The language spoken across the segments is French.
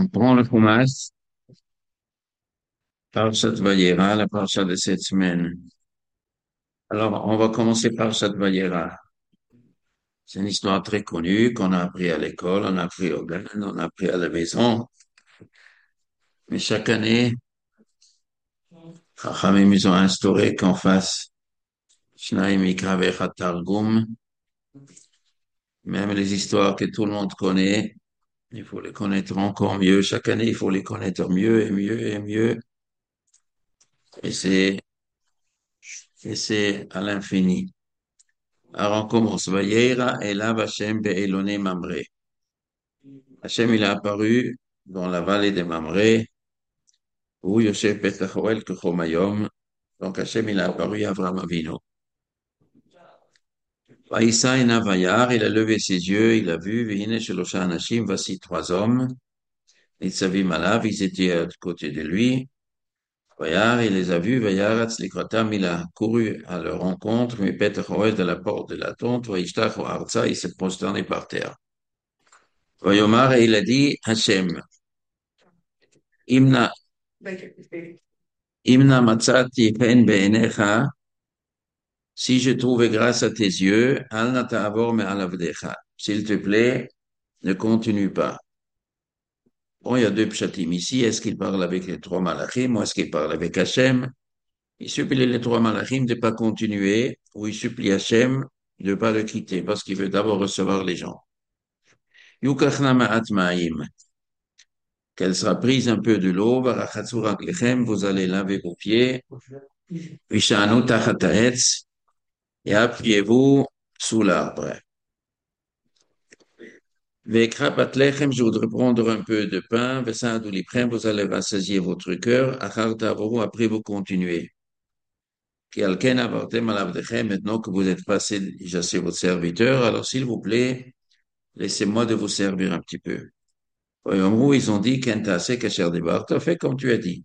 On prend le Chumash, Parashat Vayera, la parasha de cette semaine. Alors, on va commencer par Parashat Vayera. C'est une histoire très connue qu'on a appris à l'école, on a appris au GAN, on a appris à la maison. Mais chaque année, Chachamim, ils ont instauré qu'on fasse Shnai Mikra Vechat Targum. Même les histoires que tout le monde connaît, il faut les connaître encore mieux. Chaque année, il faut les connaître mieux et mieux et mieux. Et c'est, et c'est à l'infini. Alors on commence. Vayera Elav Hashem be'Elone Mamre. Hashem, il est apparu dans la vallée de Mamre, où Yosef Betachorel Kechomayom. Donc Hashem, il est apparu à Avraham Avinu. Vaïssa et Navayar, il a levé ses yeux, il a vu, Vihine Shelosha Anashim, voici trois hommes. Nitzavim Alav, ils étaient à côté de lui. Vayar, il les a vus, Vayar Atzlikrotam, il a couru à leur rencontre, mais Betachorel de la porte de la tente, Vaïshtach Arza, il s'est prosterné par terre. Vayomar, et il a dit, Hashem, Imna, Imna Matzati Pen Be'enecha, si je trouve grâce à tes yeux, Al Nata Avor Me Alavdecha. S'il te plaît, ne continue pas. Bon, il y a deux pshatim ici. Est-ce qu'il parle avec les trois malachim ou est-ce qu'il parle avec Hachem? Il supplie les trois malachim de ne pas continuer ou il supplie Hachem de ne pas le quitter parce qu'il veut d'abord recevoir les gens. Yukachna Ma'at Ma'im. Qu'elle sera prise un peu de l'eau, Varachatsurak Lechem, vous allez laver vos pieds. Vishanu Tachat Ha'etz, et appuyez-vous sous l'arbre. Vekrapat lechem, je voudrais prendre un peu de pain, vesadu liprem, vous allez rassasier votre cœur, achar tavoru, après vous continuez. Ki alken avartem alavdechem, maintenant que vous êtes passé, j'assais votre serviteur, alors s'il vous plaît, laissez-moi de vous servir un petit peu. Voyons-vous, ils ont dit, kentase kasher debar, t'as fait comme tu as dit.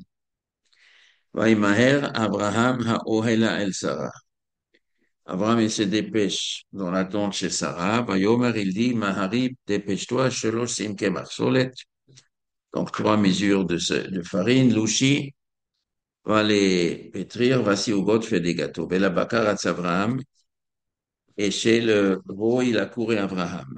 Vaimaher Abraham ha'ohela el Sarah. Abraham, il se dépêche dans la tente chez Sarah. Vayomer, il dit, Maharib, dépêche-toi, shelosh simke marsolet. Donc, trois mesures de farine. Louchi va les pétrir. Voici Ugot fait des gâteaux. Bela Bakar Abraham. Et chez le veau, il a couru Abraham.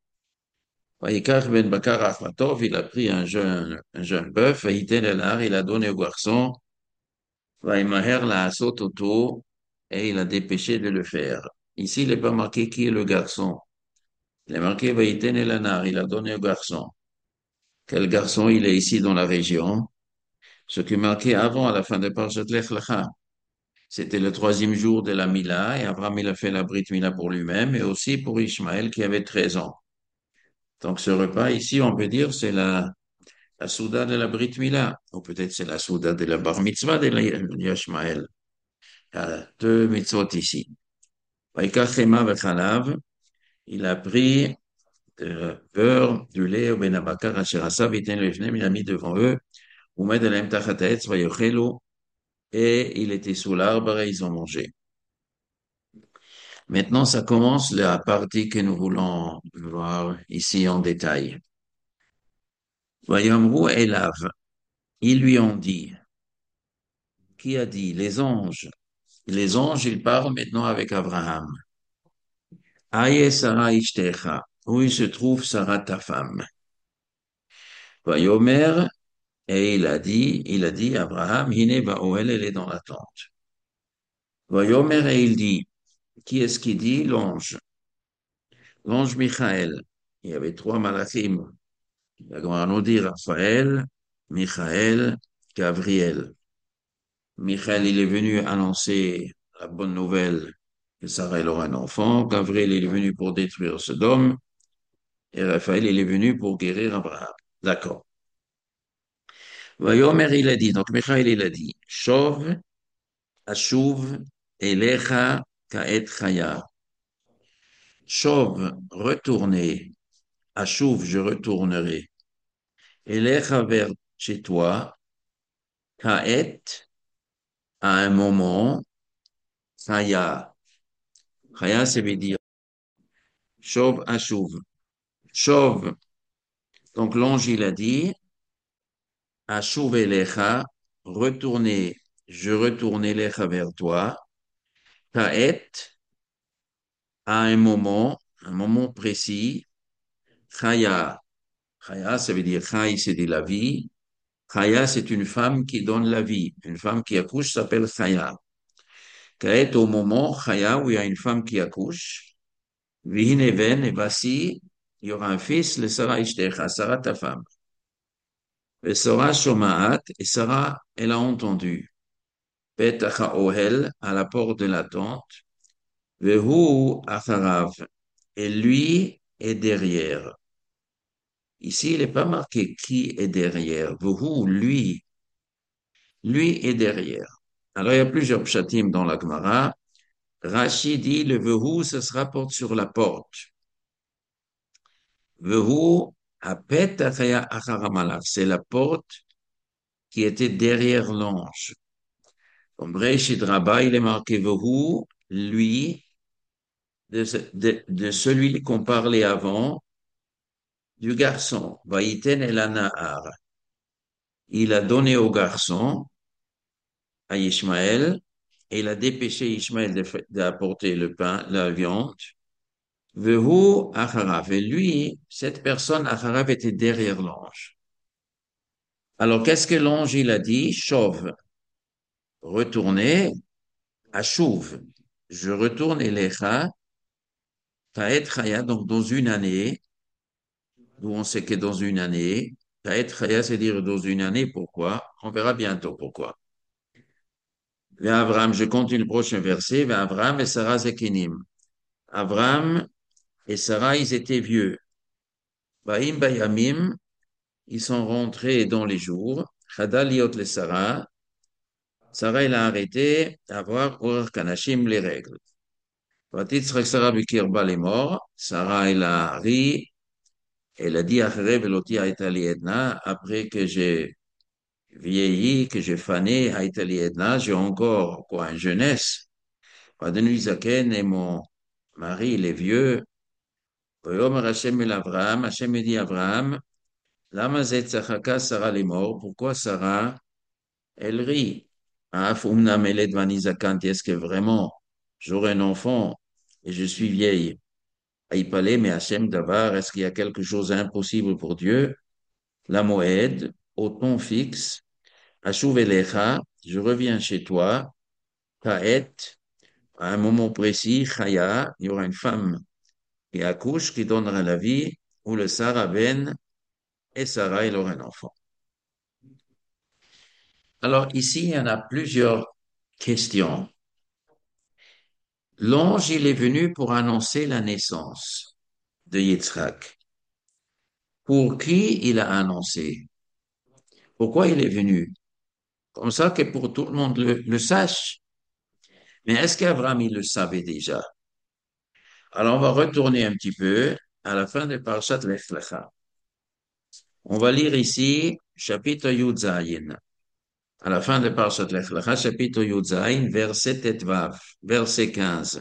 Vaïkar ben Bakar Achmatov, il a pris un jeune bœuf. Vaïten elar, il a donné au garçon. Vaïmaher la asot auto. Et il a dépêché de le faire. Ici, il n'est pas marqué qui est le garçon. Il est marqué Vaïten Elanar, il a donné au garçon. Quel garçon il est ici dans la région? Ce qui est marqué avant, à la fin de Parashat Lech Lecha. C'était le troisième jour de la Mila, et Abraham il a fait la Brit Mila pour lui-même, et aussi pour Ishmaël qui avait 13 ans. Donc ce repas ici, on peut dire, c'est la Souda de la Brit Mila, ou peut-être c'est la Souda de la Bar Mitzvah de Ishmaël. Il y a deux mitzvot ici. Vaïkach Chema v'chalav, il a pris beurre, du lait, au benabakar, asher viten lefnem, il a mis devant eux, umed elem tachat ha'etz, vayochelu, et il était sous l'arbre et ils ont mangé. Maintenant, ça commence la partie que nous voulons voir ici en détail. Vayamru Elav, ils lui ont dit, qui a dit? Les anges. Les anges, ils parlent maintenant avec Abraham. Aye Sarah Ishtecha, où il se trouve Sarah ta femme. Vayomer, et il a dit, Abraham, Hine Baoel, elle est dans la tente. Vayomer, et il dit, qui est-ce qui dit? L'ange. L'ange Michael. Il y avait trois malachim. La Gemara nous dit Raphaël, Michael, Gabriel. Michael, il est venu annoncer la bonne nouvelle que Sarah elle aura un enfant. Gabriel, il est venu pour détruire Sodome. Et Raphaël, il est venu pour guérir Abraham. D'accord. Vayomer, il a dit, donc Michael, il a dit, Shov, Ashuv, Elecha, Kaet Chaya. Shov, retournez. Ashuv, je retournerai. Elecha vers chez toi. Kaet, à un moment. Chaya. Chaya, ça veut dire Chauve à chauve. Chauve. Donc l'ange, il a dit, Ashuv elecha, retourner, je retourne elecha vers toi. Ka'et, à un moment précis. Chaya, Chaya, ça veut dire Chay, c'est de la vie. Chaya, c'est une femme qui donne la vie. Une femme qui accouche s'appelle Chaya. Ka'et, au moment, Chaya, où il y a une femme qui accouche. Vihineven, et voici, il y aura un fils, le Sarah Ishtecha, Sarah ta femme. Et Sarah Shoma'at, et Sarah, elle a entendu. Petacha Ohel, à la porte de la tente. Vehu Acharav, et lui est derrière. Ici, il n'est pas marqué qui est derrière. Vehu, lui est derrière. Alors, il y a plusieurs pshatim dans la Gemara. Rashi dit le vehu, ça se rapporte sur la porte. Vehu, apet achaya acharamalach, c'est la porte qui était derrière l'ange. Comme Breshid Rabbah, il est marqué vehu, lui, de celui qu'on parlait avant, du garçon. Vaïten el anahar. Il a donné au garçon, à Ishmaël, et il a dépêché Ishmaël d'apporter le pain, la viande. Vehu acharav. Et lui, cette personne acharav était derrière l'ange. Alors, qu'est-ce que l'ange, il a dit? Chauve. Retournez à Chouv. Je retourne Elecha, Taet Chaya, donc dans une année, d'où on sait que dans une année, Taet Chaya, c'est dire dans une année, pourquoi? On verra bientôt pourquoi. Abraham, je continue le prochain verset, Abraham et Sarah Zekinim. Abraham et Sarah, ils étaient vieux. Baïm Bayamim, ils sont rentrés dans les jours. Chadaliot le Sarah. Sarah, elle a arrêté d'avoir Ur Kanashim les règles. Vatitzrak Sarah Bikirba les morts. Sarah, elle a ri. Elle a dit Achare Veloti Haïtali Edna. Après que j'ai vieilli, que j'ai fané Haïtali Edna, j'ai encore, quoi, une jeunesse. Vadenu Zaken et mon mari, il est vieux. Voyomer Hashem el Abraham. Hashem me dit Abraham. Lama zet Tzachaka Sarah les morts. Pourquoi Sarah, elle rit? Ah, Fumna Meled Vanizakan. Est-ce que vraiment j'aurai un enfant et je suis vieille? Aïpale, mais Hachem Davar, est-ce qu'il y a quelque chose d'impossible pour Dieu? La Moed, au temps fixe, Ashuv Elecha, je reviens chez toi, Kaet, à un moment précis, Chaya, il y aura une femme qui accouche, qui donnera la vie, ou le Sarah Ben, et Sarah, il aura un enfant. Alors ici, il y en a plusieurs questions. L'ange, il est venu pour annoncer la naissance de Yitzhak. Pour qui il a annoncé? Pourquoi il est venu? Comme ça que pour tout le monde le sache. Mais est-ce qu'Abraham, il le savait déjà? Alors, on va retourner un petit peu à la fin de Parashat Lech Lecha. On va lire ici, chapitre Yud Zayin. À la fin de Parashat Lech Lecha, chapitre Yud Zayin, verset Tetvav, verset 15.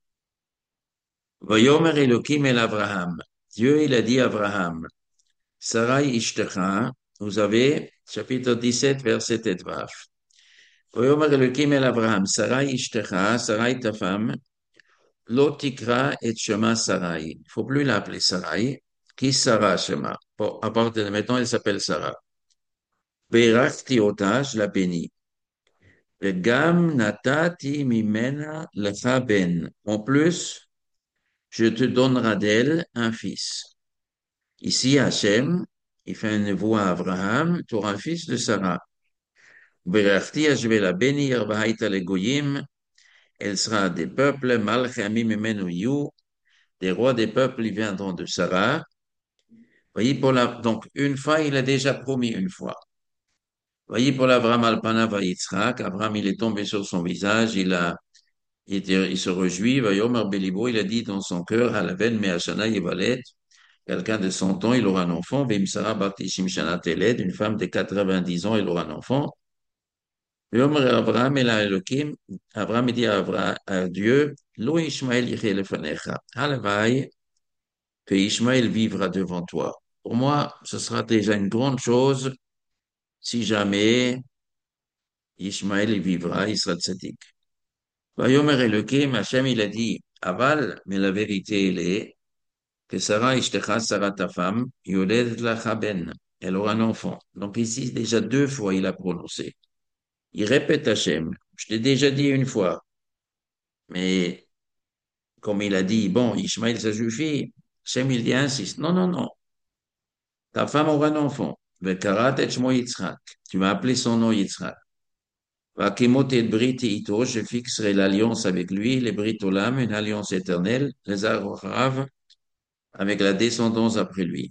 Vayomer Elohim el Abraham. Dieu, il a dit à Abraham, Sarai Ishtecha, vous avez chapitre 17, verset Tetvav. Vayomer Elohim el Abraham, Sarai Ishtecha, Sarai ta femme, Lotikra et Shema Sarai. Il ne faut plus l'appeler Sarai. Qui Sarah Shema? Bon, à partir de maintenant, elle s'appelle Sarah. Berakti ota, je la bénis. Gam natati mimena lecha ben. En plus, je te donnerai d'elle un fils. Ici, Hachem, il fait une voix à Abraham, tu auras un fils de Sarah. Berakti, je vais la bénir, Bahaita le goyim. Elle sera des peuples, malchamim mimenu yu. Des rois des peuples, ils viendront de Sarah. Voyez, donc, une fois, il a déjà promis une fois. Voyez, pour l'Abraham Alpana va Yitzhak, Abraham, il est tombé sur son visage, il se réjouit, voyez, Omar Belibo, il a dit dans son cœur, à la veine, mais Hashana Yevalet, quelqu'un de 100 ans, il aura un enfant, Vim Sarah Batishim Shana Teled, une femme de 90 ans, il aura un enfant. Et Abraham, il a Elohim, Abraham, il dit à Dieu, Lo Ishmael Yichel Lefanecha, Halavai, que Ishmael vivra devant toi. Pour moi, ce sera déjà une grande chose si jamais Ishmaël il vivra, il sera tzaddik. Vayomer Elokim, Hachem, il a dit, Aval, mais la vérité, elle est que Sarah, Ishtecha, Sarah, ta femme, Yoled lacha ben, elle aura un enfant. Donc ici, déjà deux fois, il a prononcé. Il répète Hachem. Je t'ai déjà dit une fois, mais comme il a dit, bon, Ishmaël, ça suffit. Hachem, il dit, insiste. Non, non, non. Ta femme aura un enfant. Vekarat et shmo Yitzhak. Tu vas appeler son nom Yitzhak. Vakimot et brit ito, je fixerai l'alliance avec lui, les brit olam, une alliance éternelle, les arav, avec la descendance après lui.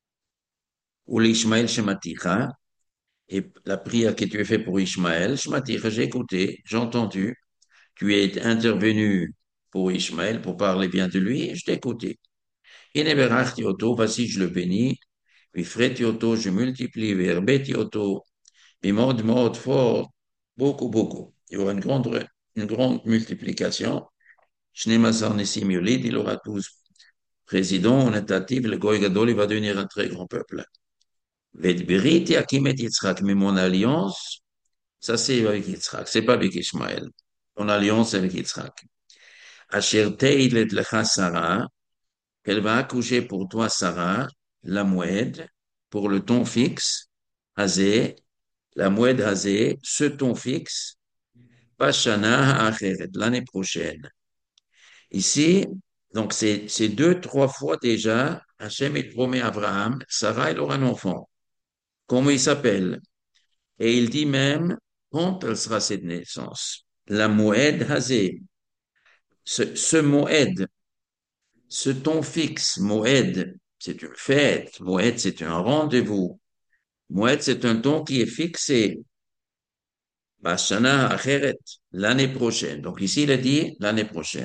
Ou l'Ishmaël shematicha, et la prière que tu as fait pour Ishmaël, shematicha, j'ai écouté, j'ai entendu, tu es intervenu pour Ishmaël, pour parler bien de lui, je t'ai écouté. Ineberachti oto, voici je le bénis, vifreti oto, je multiplie, verbeti oto, mimod fort, beaucoup, beaucoup. Il y aura une grande multiplication. Shnemasar Nessim Yolid, il aura 12 présidents, on est actif, le Goy Gadol, il va devenir un très grand peuple. Vedbiriti Akimet Yitzhak, mais mon alliance, ça c'est avec Yitzhak, c'est pas avec Ishmaël. Mon alliance avec Yitzhak. Asher Teilet Lecha Sarah, qu'elle va accoucher pour toi, Sarah, la moued, pour le ton fixe, Hazé, la moued Hazé, ce ton fixe, Pashana Acheret, l'année prochaine. Ici, donc c'est deux, trois fois déjà, Hachem il promet à Abraham, Sarah, elle aura un enfant. Comment il s'appelle? Et il dit même, quand elle sera cette naissance? La Moed Hazé, ce Moed, ce ton fixe, Moed, c'est une fête, Moed, c'est un rendez-vous. Moed, c'est un ton qui est fixé. Bashana Acheret, l'année prochaine. Donc ici, il a dit l'année prochaine.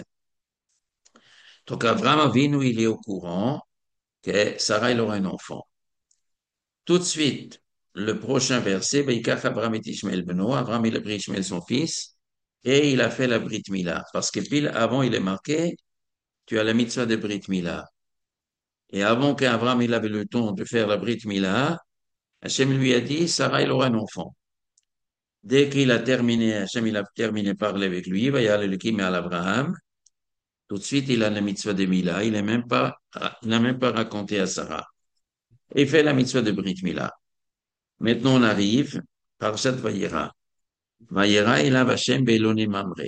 Donc Abraham Avinu, il est au courant que Sarah, elle aura un enfant. Tout de suite, le prochain verset, Baïkach Abraham et Ishmael Beno, Abraham il a pris Ishmael son fils, et il a fait la Brit Mila. Parce que pile avant, il est marqué, tu as la mitzvah de Brit Mila. Et avant qu'Abraham il avait le temps de faire la Brit Mila, Hachem lui a dit, Sarah, il aura un enfant. Dès qu'il a terminé, Hachem il a terminé de parler avec lui, il va y aller le Kim à l'Abraham. Tout de suite, il a la mitzvah de Mila. Il n'a même pas raconté à Sarah. Et il fait la mitzvah de Brit Mila. Maintenant, on arrive, Parashat Vayera. Vayera elav Hashem be'eloni mamre.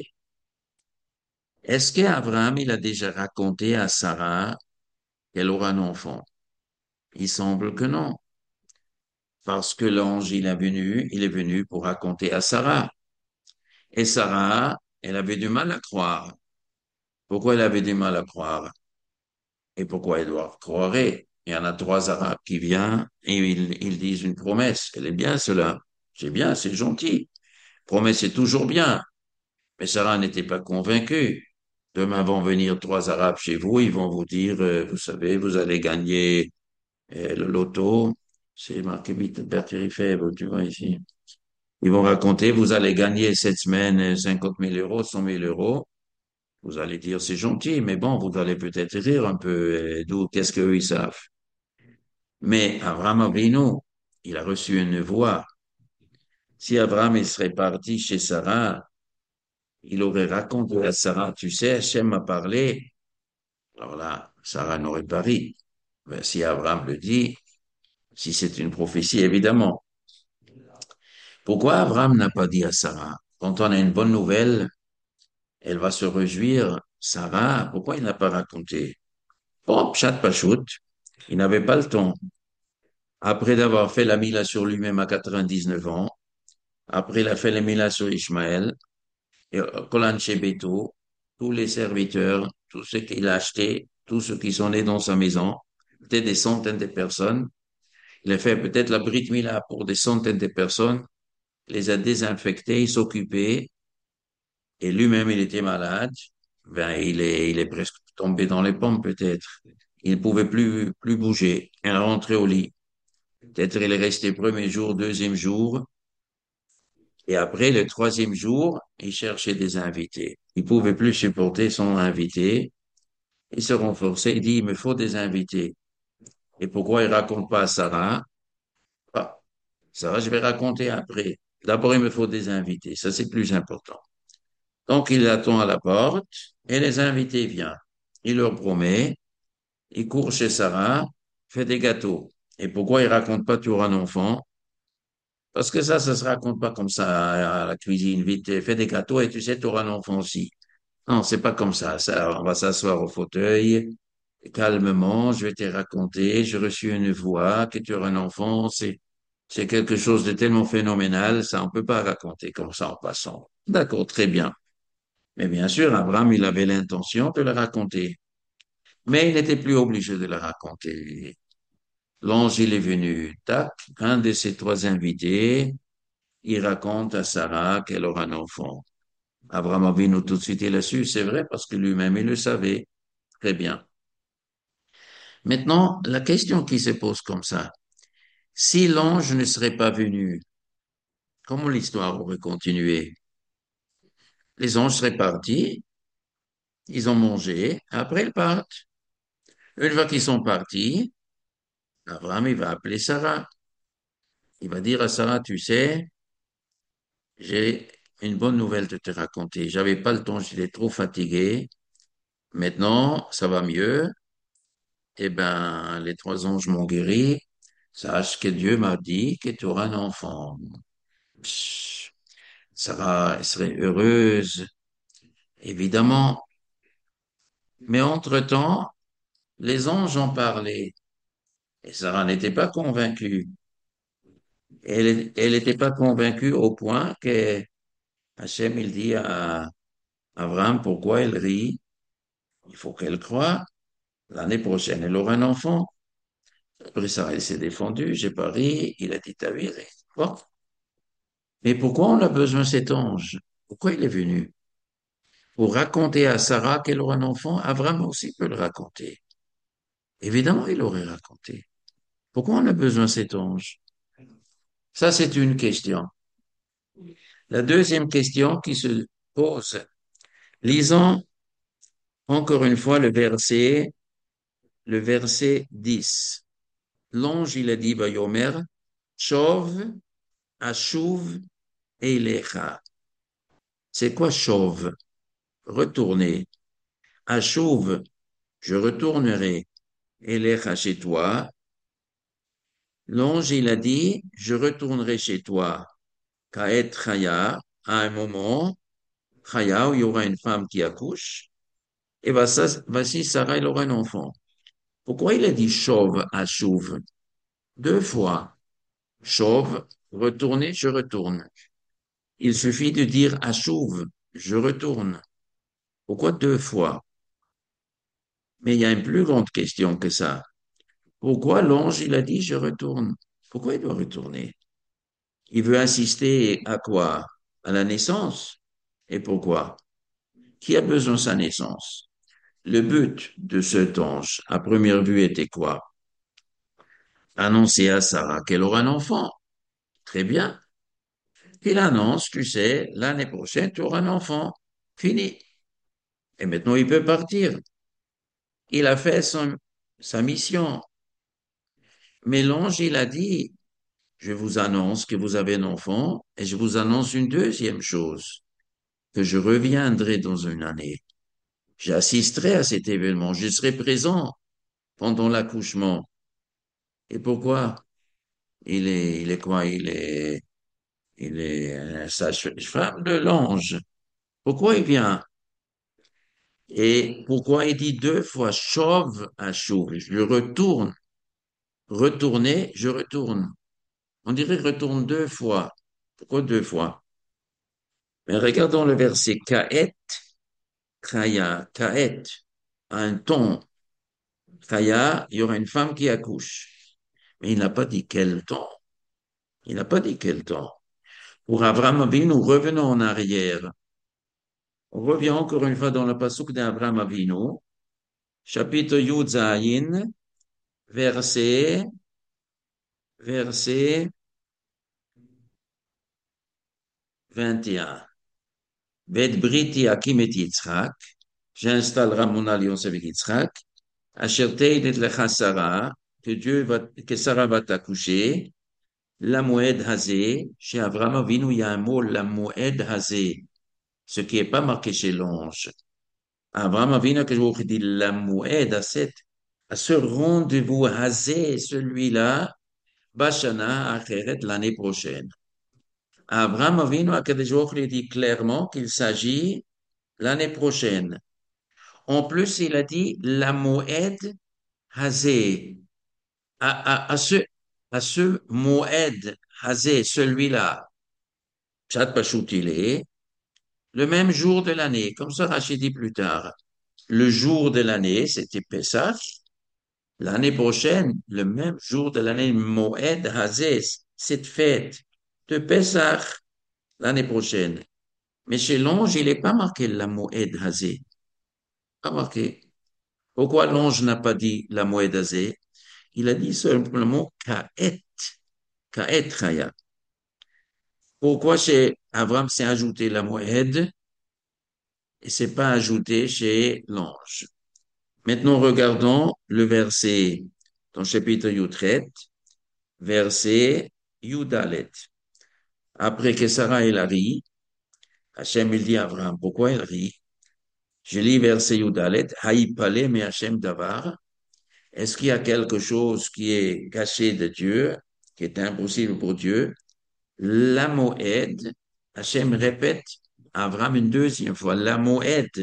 Est-ce qu'Abraham, il a déjà raconté à Sarah qu'elle aura un enfant? Il semble que non. Parce que l'ange, il est venu pour raconter à Sarah. Et Sarah, elle avait du mal à croire. Pourquoi elle avait du mal à croire? Et pourquoi elle doit croire? Il y en a trois Arabes qui viennent et ils disent une promesse. Elle est bien cela. C'est bien, c'est gentil. Promesse est toujours bien. Mais Sarah n'était pas convaincue. Demain vont venir trois Arabes chez vous, ils vont vous dire, vous savez, vous allez gagner le loto. C'est marqué vite, Berthierifèvre, tu vois ici. Ils vont raconter, vous allez gagner cette semaine 50 000 euros, 100 000 euros. Vous allez dire, c'est gentil, mais bon, vous allez peut-être rire un peu. D'où, qu'est-ce qu'eux, ils savent? Mais Abraham Avinu, il a reçu une voix. Si Abraham, il serait parti chez Sarah, il aurait raconté à Sarah, tu sais, Hachem m'a parlé. Alors là, Sarah n'aurait pas ri. Ben, si Abraham le dit, si c'est une prophétie, évidemment. Pourquoi Abraham n'a pas dit à Sarah? Quand on a une bonne nouvelle, elle va se réjouir. Sarah, pourquoi il n'a pas raconté? Bon, pshat pachout, il n'avait pas le temps. Après d'avoir fait la mila sur lui-même à 99 ans, après il a fait la mila sur Ishmaël, et Kolan Shebeto, tous les serviteurs, tous ceux qu'il a achetés, tous ceux qui sont nés dans sa maison, peut-être des centaines de personnes. Il a fait peut-être la Brit Mila pour des centaines de personnes, les a désinfectés, il s'occupait, et lui-même, il était malade. Ben, il est presque tombé dans les pommes, peut-être. Il pouvait plus bouger. Il est rentré au lit. Peut-être il est resté premier jour, deuxième jour, et après, le troisième jour, il cherchait des invités. Il pouvait plus supporter son invité. Il se renforçait, il dit, il me faut des invités. Et pourquoi il raconte pas à Sarah? Ah, Ça, je vais raconter après. D'abord, il me faut des invités. Ça, c'est plus important. Donc, il attend à la porte et les invités viennent. Il leur promet, il court chez Sarah, fait des gâteaux. Et pourquoi il raconte pas tu auras un enfant? Parce que ça se raconte pas comme ça à la cuisine. Vite, fais des gâteaux et tu sais, tu auras un enfant aussi. Non, c'est pas comme ça. Ça, on va s'asseoir au fauteuil, calmement, je vais te raconter, j'ai reçu une voix, que tu auras un enfant, c'est quelque chose de tellement phénoménal, ça, on peut pas raconter comme ça en passant. D'accord, très bien. Mais bien sûr, Abraham, il avait l'intention de le raconter. Mais il n'était plus obligé de le raconter. L'ange, il est venu, tac, un de ses trois invités, il raconte à Sarah qu'elle aura un enfant. Abraham Avinu tout de suite, il a su, c'est vrai, parce que lui-même, il le savait. Très bien. Maintenant, la question qui se pose comme ça, si l'ange ne serait pas venu, comment l'histoire aurait continué? Les anges seraient partis, ils ont mangé, après ils partent. Une fois qu'ils sont partis, Abraham, il va appeler Sarah. Il va dire à Sarah, tu sais, j'ai une bonne nouvelle de te raconter. J'avais pas le temps, j'étais trop fatigué. Maintenant, ça va mieux. Eh ben, les trois anges m'ont guéri. Sache que Dieu m'a dit que tu auras un enfant. Psst, Sarah, elle serait heureuse, évidemment. Mais entre-temps, les anges ont parlé. Et Sarah n'était pas convaincue. Elle n'était pas convaincue au point que Hachem, il dit à Abraham pourquoi elle rit. Il faut qu'elle croie. L'année prochaine, elle aura un enfant. Après ça, elle s'est défendue. J'ai pas ri. Il a dit, t'as viré. Bon. Mais pourquoi on a besoin de cet ange? Pourquoi il est venu? Pour raconter à Sarah qu'elle aura un enfant. Abraham aussi peut le raconter. Évidemment, il aurait raconté. Pourquoi on a besoin de cet ange? Ça, c'est une question. La deuxième question qui se pose, lisons encore une fois le verset 10. L'ange, il a dit, Vayomer, Chov, Ashuv, Eilecha. C'est quoi Chov? Retourner. Ashuv, je retournerai. Eilecha chez toi. L'ange, il a dit, je retournerai chez toi. Kaet Chaya, à un moment, Chaya, où il y aura une femme qui accouche, et voici Sarah, elle aura un enfant. Pourquoi il a dit chauve à chauve? Deux fois. Chauve, retourner, je retourne. Il suffit de dire à chauve, je retourne. Pourquoi deux fois? Mais il y a une plus grande question que ça. Pourquoi l'ange, il a dit je retourne? Pourquoi il doit retourner? Il veut assister à quoi? À la naissance. Et pourquoi? Qui a besoin de sa naissance? Le but de cet ange, à première vue, était quoi? Annoncer à Sarah qu'elle aura un enfant. Très bien. Il annonce, tu sais, l'année prochaine, tu auras un enfant. Fini. Et maintenant, il peut partir. Il a fait sa mission. Mais l'ange, il a dit, je vous annonce que vous avez un enfant et je vous annonce une deuxième chose, que je reviendrai dans une année. J'assisterai à cet événement. Je serai présent pendant l'accouchement. Et pourquoi? Il est quoi? Il est sage-femme de l'ange. Pourquoi il vient? Et pourquoi il dit deux fois chauve à chauve? Je retourne. Retourner, je retourne. On dirait retourne deux fois. Pourquoi deux fois? Mais regardons le verset Kaet, Kaya, Kaet, un ton. Kaya, il y aura une femme qui accouche. Mais il n'a pas dit quel temps. Il n'a pas dit quel temps. Pour Abraham Avinu, revenons en arrière. On revient encore une fois dans le pasuk d'Abraham Avinu, chapitre Yud Zayin, verset 21. Bet briti akim et Yitzhak, j'installerai mon alliance avec Yitzhak, asher teidet lecha Sarah, que Sarah va t'accoucher, La moed hazé, chez Abraham Avinu, il y a un mot, la moed hazé, ce qui n'est pas marqué chez l'ange. Abraham Avinu, que je vous dis, la moed à ce rendez-vous hazé, celui-là, Bashana Acheret l'année prochaine. Abraham Avinu, Akadosh Baruch Hu, dit clairement qu'il s'agit l'année prochaine. En plus, il a dit la moed hazé. À ce moed hazé, celui-là, Pshat Pashut, il est le même jour de l'année, comme ça Rachid dit plus tard. Le jour de l'année, c'était Pessah. L'année prochaine, le même jour de l'année, Moed Hazé, cette fête de Pessah, l'année prochaine. Mais chez l'ange, il n'est pas marqué la Moed Hazé. Pas marqué. Pourquoi l'ange n'a pas dit la Moed Hazé? Il a dit simplement Ka'et, Ka'et Chaya. Pourquoi chez Abraham c'est ajouté la Moed et c'est pas ajouté chez l'ange? Maintenant, regardons le verset dans le chapitre Yutret, verset Yudalet. Après que Sarah elle a ri, Hachem il dit à Abraham, pourquoi elle rit? Je lis verset Yudalet, Haïpale mais Hachem Davar. Est-ce qu'il y a quelque chose qui est caché de Dieu, qui est impossible pour Dieu? La Moed, Hachem répète à Abraham une deuxième fois, la Moed,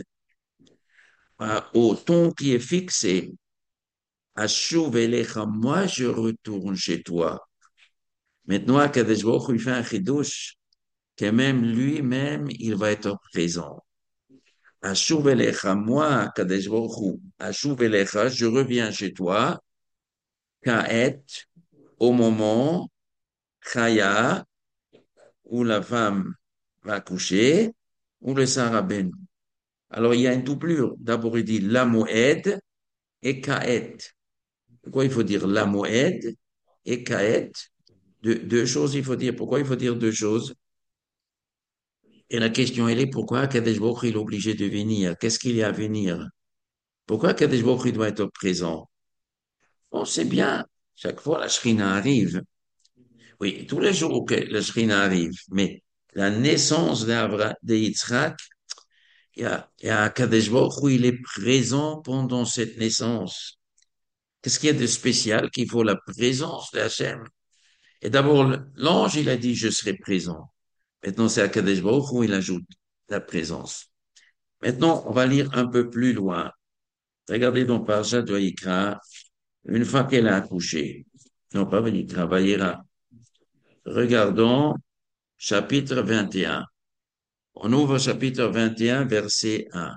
au ton qui est fixé, Ashuv Elecha, moi je retourne chez toi. Maintenant, Akadosh Baruch Hu, il fait un chidouche, que même lui-même, il va être présent. Ashuv Elecha, moi, Akadosh Baruch Hu, Ashuv Elecha, je reviens chez toi, Kaet, au moment, Chaya, où la femme va coucher, ou le Sarabin. Alors, il y a une doublure. D'abord, il dit la Moed et Kaet. Pourquoi il faut dire la Moed et Kaet? Deux choses, il faut dire. Pourquoi il faut dire deux choses? Et la question, elle est pourquoi Kadesh Baruch Hu est obligé de venir? Qu'est-ce qu'il y a à venir? Pourquoi Kadesh Baruch Hu doit être présent? On sait bien, chaque fois la Shrina arrive. Oui, tous les jours que la Shrina arrive, mais la naissance de Yitzhak, il y a Kadesh Baruch Hu, il est présent pendant cette naissance. Qu'est-ce qu'il y a de spécial qu'il faut la présence de Hachem? Et d'abord, l'ange, il a dit, je serai présent. Maintenant, c'est à Kadesh Baruch Hu, il ajoute la présence. Maintenant, on va lire un peu plus loin. Regardez donc Parashat Vayikra, une fois qu'elle a accouché. Non, pas Vayikra, Vayera. Regardons chapitre 21. On ouvre chapitre 21, verset 1.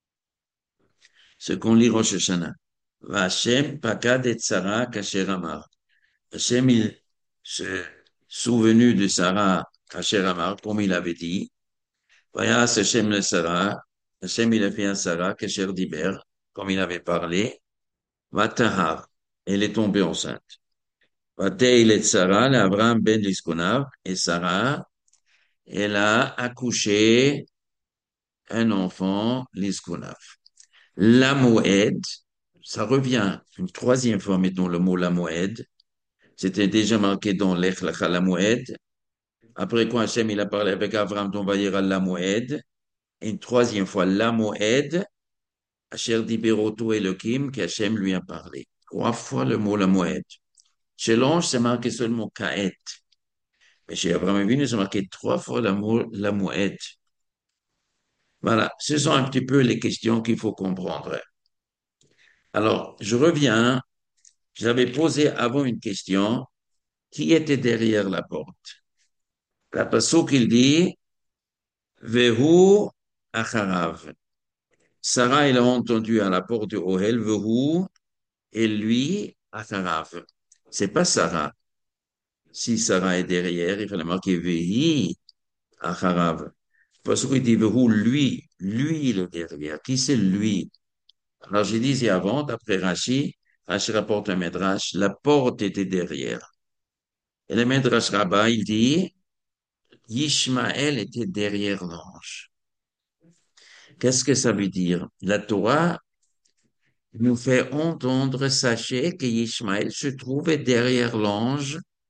Ce qu'on lit Rosh Hashanah. Vachem pakad et Sarah kasher amar. Hachem, il se souvenu de Sarah kasher amar, comme il avait dit. Vaya Hachem le Sarah. Hachem, il a fait un Sarah kasher diber, comme il avait parlé. Vatahar. Elle est tombée enceinte. Vatei et Sarah, Abraham ben Liskonav, et Sarah, elle a accouché un enfant, Liskonav. La Moed, ça revient une troisième fois maintenant le mot la Moed. C'était déjà marqué dans l'Ech Lacha la Moed. Après quoi Hachem il a parlé avec Abraham, on va dire la Moed. Et une troisième fois la Moed, Asher Diberoto Elohim, qu'Hachem lui a parlé. Trois fois le mot la Moed. Chez l'ange, c'est marqué seulement Kaet. Mais chez Abraham Avinu, c'est marqué trois fois la Moed. Voilà, ce sont un petit peu les questions qu'il faut comprendre. Alors, je reviens. J'avais posé avant une question. Qui était derrière la porte? La pasuk il dit, Vehu acharav. Sarah, elle a entendu à la porte de Ohel, Vehu, et lui, acharav. C'est pas Sarah. Si Sarah est derrière, il fallait marquer Vehi acharav. Parce qu'il dit Vehu, lui, il est derrière. Qui c'est lui? Alors, je disais avant, d'après Rashi, Rashi rapporte un Midrash, la porte était derrière. Et le Midrash Rabbah, il dit, Yishmaël était derrière l'ange. Qu'est-ce que ça veut dire? La Torah nous fait entendre, sachez que Yishmaël se trouvait derrière l'ange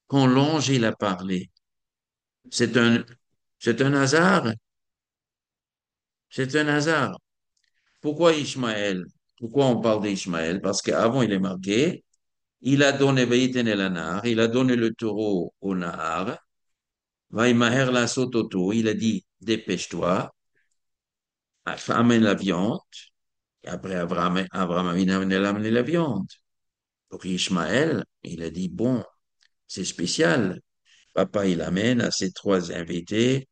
quand l'ange il a parlé. C'est un, c'est un hasard, c'est un hasard. Pourquoi Ishmaël? Pourquoi on parle d'Ishmaël? Parce qu'avant il est marqué, il a donné Vaïten el Anar, il a donné le taureau au Nahar, Vaïmaher la sototo, il a dit, dépêche-toi, amène la viande. Et après, Abraham a amené la viande. Pour Ishmaël, il a dit, bon, c'est spécial. Papa, il amène à ses trois invités,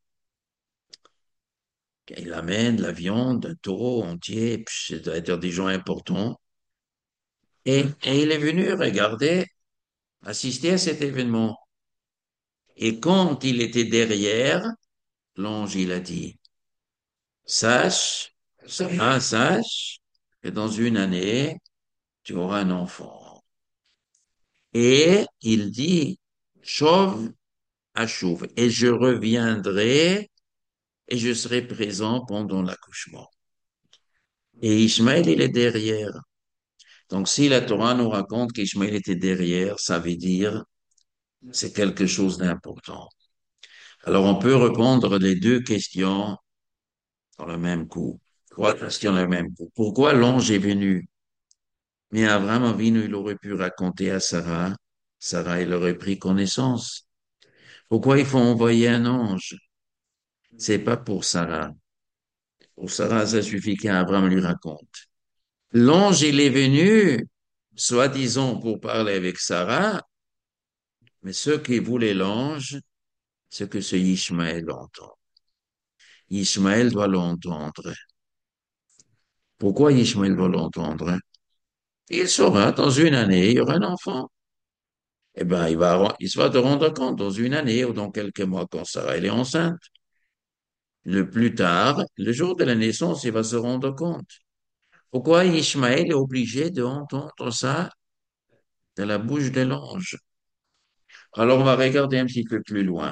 il amène la viande, un taureau entier, puis ça doit être des gens importants. Et il est venu regarder, assister à cet événement. Et quand il était derrière, l'ange, il a dit, sache, sache que dans une année, tu auras un enfant. Et il dit, chauve à chauve, et je reviendrai et je serai présent pendant l'accouchement. Et Ishmaël, il est derrière. Donc, si la Torah nous raconte qu'Ishmaël était derrière, ça veut dire c'est quelque chose d'important. Alors, on peut répondre les deux questions dans le même coup. Trois questions dans le même coup. Pourquoi l'ange est venu? Mais Abraham Avinu, il aurait pu raconter à Sarah. Sarah, elle aurait pris connaissance. Pourquoi il faut envoyer un ange? C'est pas pour Sarah. Pour Sarah, ça suffit qu'Abraham lui raconte. L'ange, il est venu, soi-disant, pour parler avec Sarah, mais ce qui voulait l'ange, c'est que ce Ishmaël entend. Ishmaël doit l'entendre. Pourquoi Ishmaël doit l'entendre? Il saura, dans une année, il y aura un enfant. Eh ben, il va te rendre compte dans une année ou dans quelques mois quand Sarah elle est enceinte. Le plus tard, le jour de la naissance, il va se rendre compte. Pourquoi Ishmaël est obligé d'entendre ça de la bouche de l'ange? Alors, on va regarder un petit peu plus loin.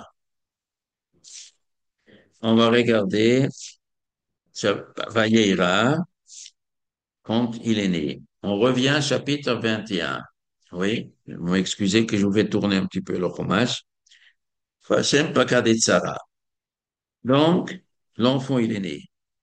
On va regarder Vaïera quand il est né. On revient chapitre 21. Oui, vous m'excusez que je vais tourner un petit peu le fromage. Fachem Pakadet Sarah. Donc, l'enfant, il est né.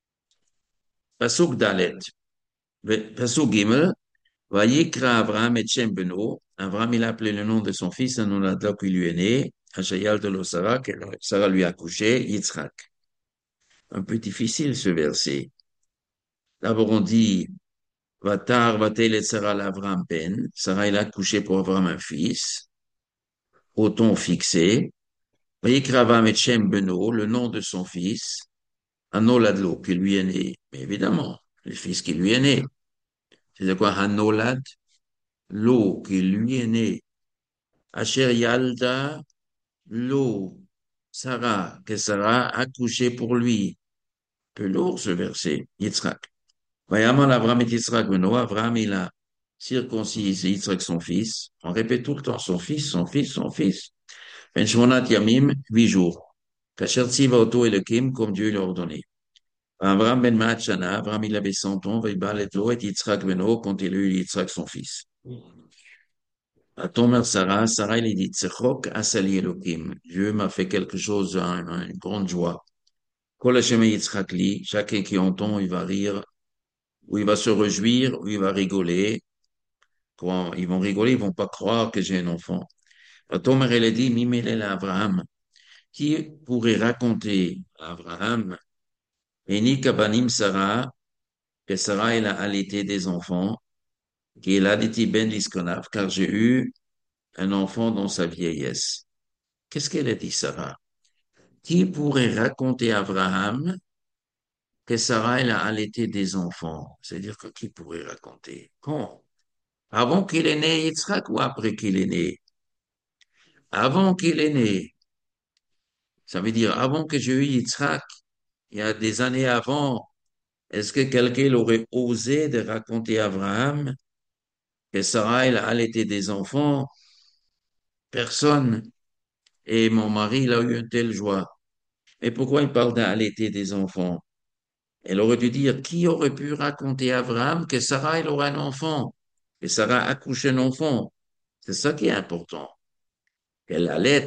Pasuk Dalet. Pasuk Gimel. Vayikra Abraham et Shem Beno. Abraham, il a appelé le nom de son fils, un nom là qui lui est né. Hachayal de lo Sarah, que Sarah lui a accouché, Yitzhak. Un peu difficile ce verset. D'abord, on dit Vatar, Vatel et Sarah l'Avram Ben. Sarah, il a accouché pour Abraham un fils, au temps fixé. Vayikra et Shem Beno, le nom de son fils, Hanoladlo, qui lui est né. Mais évidemment, le fils qui lui est né. C'est quoi Hanolad? L'eau qui lui est né. Asher Yalda, l'eau. Sarah, que Sarah a accouché pour lui. Peu lourd ce verset. Yitzhak. Vayaman Abraham et Yitzhak Beno. Abraham, il a circoncis Yitzhak son fils. On répète tout le temps son fils, son fils, son fils. Ben Shmonat Yamim, 8 jours. Kasher Tziva Oto Elohim, comme Dieu l'a ordonné. Abraham ben Maachana, Abraham il avait 100 ans, Vaibal et Lo et Yitzhak Beno, quand il a eu Yitzhak son fils. À Tomer Sarah, Sarah il dit, Tzechok Asali Elohim. Dieu m'a fait quelque chose, une grande joie. Kol Hashem Yitzhak li, chacun qui entend, il va rire, ou il va se réjouir, ou il va rigoler. Quand ils vont rigoler, ils vont pas croire que j'ai un enfant. À Tomer elle a dit, Mimele Abraham. Qui pourrait raconter à Abraham, Eni Kabanim Sarah, que Sarah elle a allaité des enfants, qu'il a dit ben Liskonaf, car j'ai eu un enfant dans sa vieillesse. Qu'est-ce qu'elle a dit, Sarah? Qui pourrait raconter à Abraham que Sarah, elle a allaité des enfants? C'est-à-dire que qui pourrait raconter? Quand? Avant qu'il est né Yitzhak ou après qu'il est né? Avant qu'il est né. Ça veut dire avant que j'ai eu Yitzhak, il y a des années avant, est-ce que quelqu'un aurait osé de raconter à Abraham que Sarah, elle a allaité des enfants? Personne. Et mon mari, il a eu une telle joie. Et pourquoi il parle d'allaiter des enfants? Elle aurait dû dire, qui aurait pu raconter à Abraham que Sarah, elle aura un enfant, que Sarah accouche un enfant? C'est ça qui est important. Elle allait,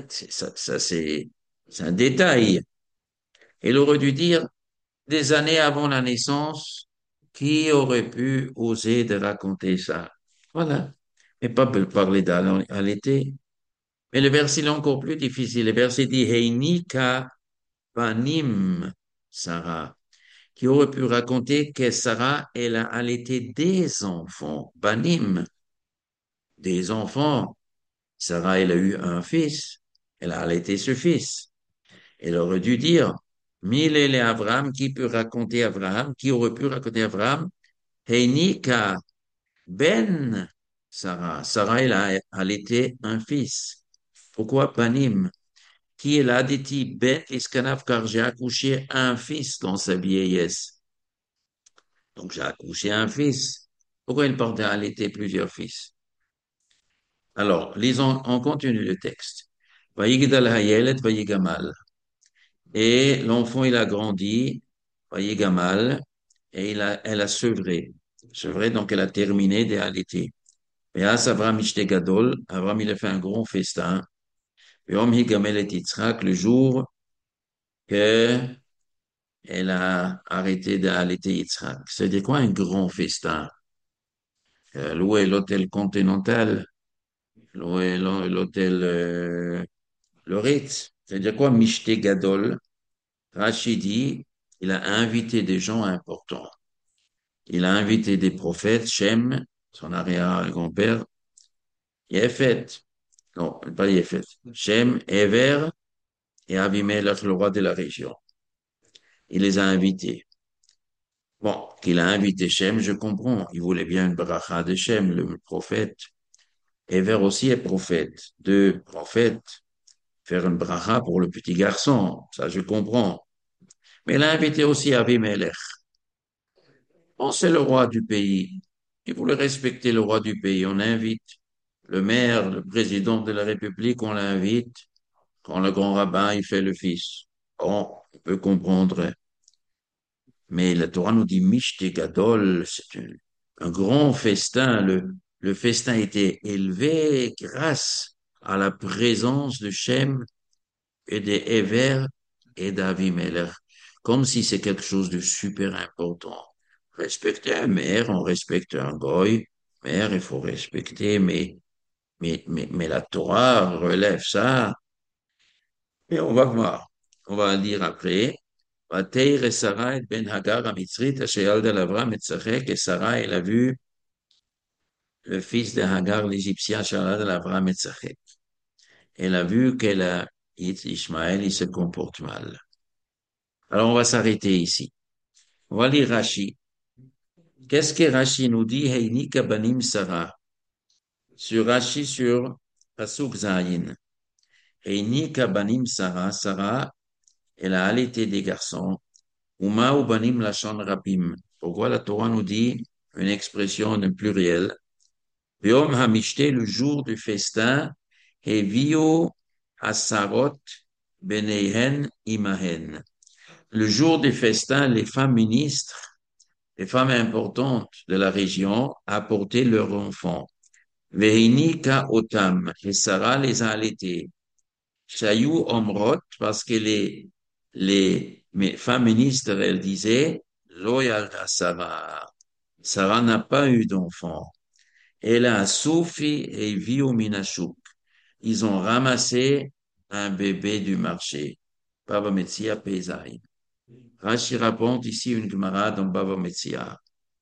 c'est un détail. Elle aurait dû dire des années avant la naissance, qui aurait pu oser de raconter ça? Voilà. Mais pas parler d'allaiter. Mais le verset est encore plus difficile. Le verset dit, Heinika panim Sarah, qui aurait pu raconter que Sarah, elle a allaité des enfants. Banim, des enfants. Sarah, elle a eu un fils. Elle a allaité ce fils. Elle aurait dû dire, mille et Abraham, qui peut raconter Abraham, qui aurait pu raconter Abraham, Heinika ben Sarah. Sarah, elle a allaité un fils. Pourquoi Panim? Qui elle a dit ben Iskanav, car j'ai accouché un fils dans sa vieillesse. Donc j'ai accouché un fils. Pourquoi il portait à allaiter plusieurs fils? Alors, lisons, on continue le texte. Vayigdal hayelet vayigamal. Et l'enfant, il a grandi, vayigamal, et elle a sevré. Sevré, donc elle a terminé d'allaiter. Et as Avram ishte gadol, Avram, il a fait un grand festin. Yom higamel et Yitzhak, le jour que elle a arrêté d'allaiter Yitzhak. C'est-à-dire quoi un grand festin? Louer l'hôtel Continental, louer l'hôtel le Ritz. C'est-à-dire quoi Mishte Gadol? Rachid dit, il a invité des gens importants. Il a invité des prophètes, Shem, son arrière-grand-père, Yefet, non, pas Yefet, Shem, Ever et Abimelech, le roi de la région. Il les a invités. Bon, qu'il a invité Shem, je comprends. Il voulait bien une bracha de Shem, le prophète. Ever aussi est prophète. Deux prophètes, faire une bracha pour le petit garçon, ça je comprends. Mais il a invité aussi Abimelech. Bon, c'est le roi du pays. Il voulait respecter le roi du pays. On invite le maire, le président de la République, on l'invite. Quand le grand rabbin, il fait le fils. Bon, on peut comprendre. Mais la Torah nous dit Mishte Gadol, c'est un grand festin. Le festin était élevé grâce à la présence de Shem et de Ever et d'Avimelech. Comme si c'est quelque chose de super important. Respecter un maire, on respecte un goy. Maire, il faut respecter, mais la Torah relève ça. Et on va voir. On va lire après. Vatei Sarah et Ben Hagar Amitzrit, Asher Yalda Lavram et Tzachek, et Sarah, elle a vu le fils de Hagar, l'Égyptien, Asher Yalda Lavram et Tzachek. Elle a vu qu'elle a, Ishmaël, il se comporte mal. Alors, on va s'arrêter ici. On va lire Rashi. Qu'est-ce que Rashi nous dit? Heini Kabanim Sarah. Sur Rashi, sur Pasuk Zayin. Heini Kabanim Sarah. Sarah, elle a allaité des garçons. Uma ou banim lachon rabim. Pourquoi la Torah nous dit une expression en pluriel? Yom hamishte, le jour du festin, hevio asarot benehen imahen. Le jour du festin, les femmes ministres, les femmes importantes de la région, apportaient leurs enfants. Vehinika otam, et Sarah les a allaités. Shayu omrot, parce que les femmes ministres, elles disaient, loyal à Sarah. Sarah n'a pas eu d'enfant. Elle a Soufi et Vio Minashuk. Ils ont ramassé un bébé du marché. Baba Metzia Pesaï. Rashi raconte ici une Gemara dans Baba Metzia.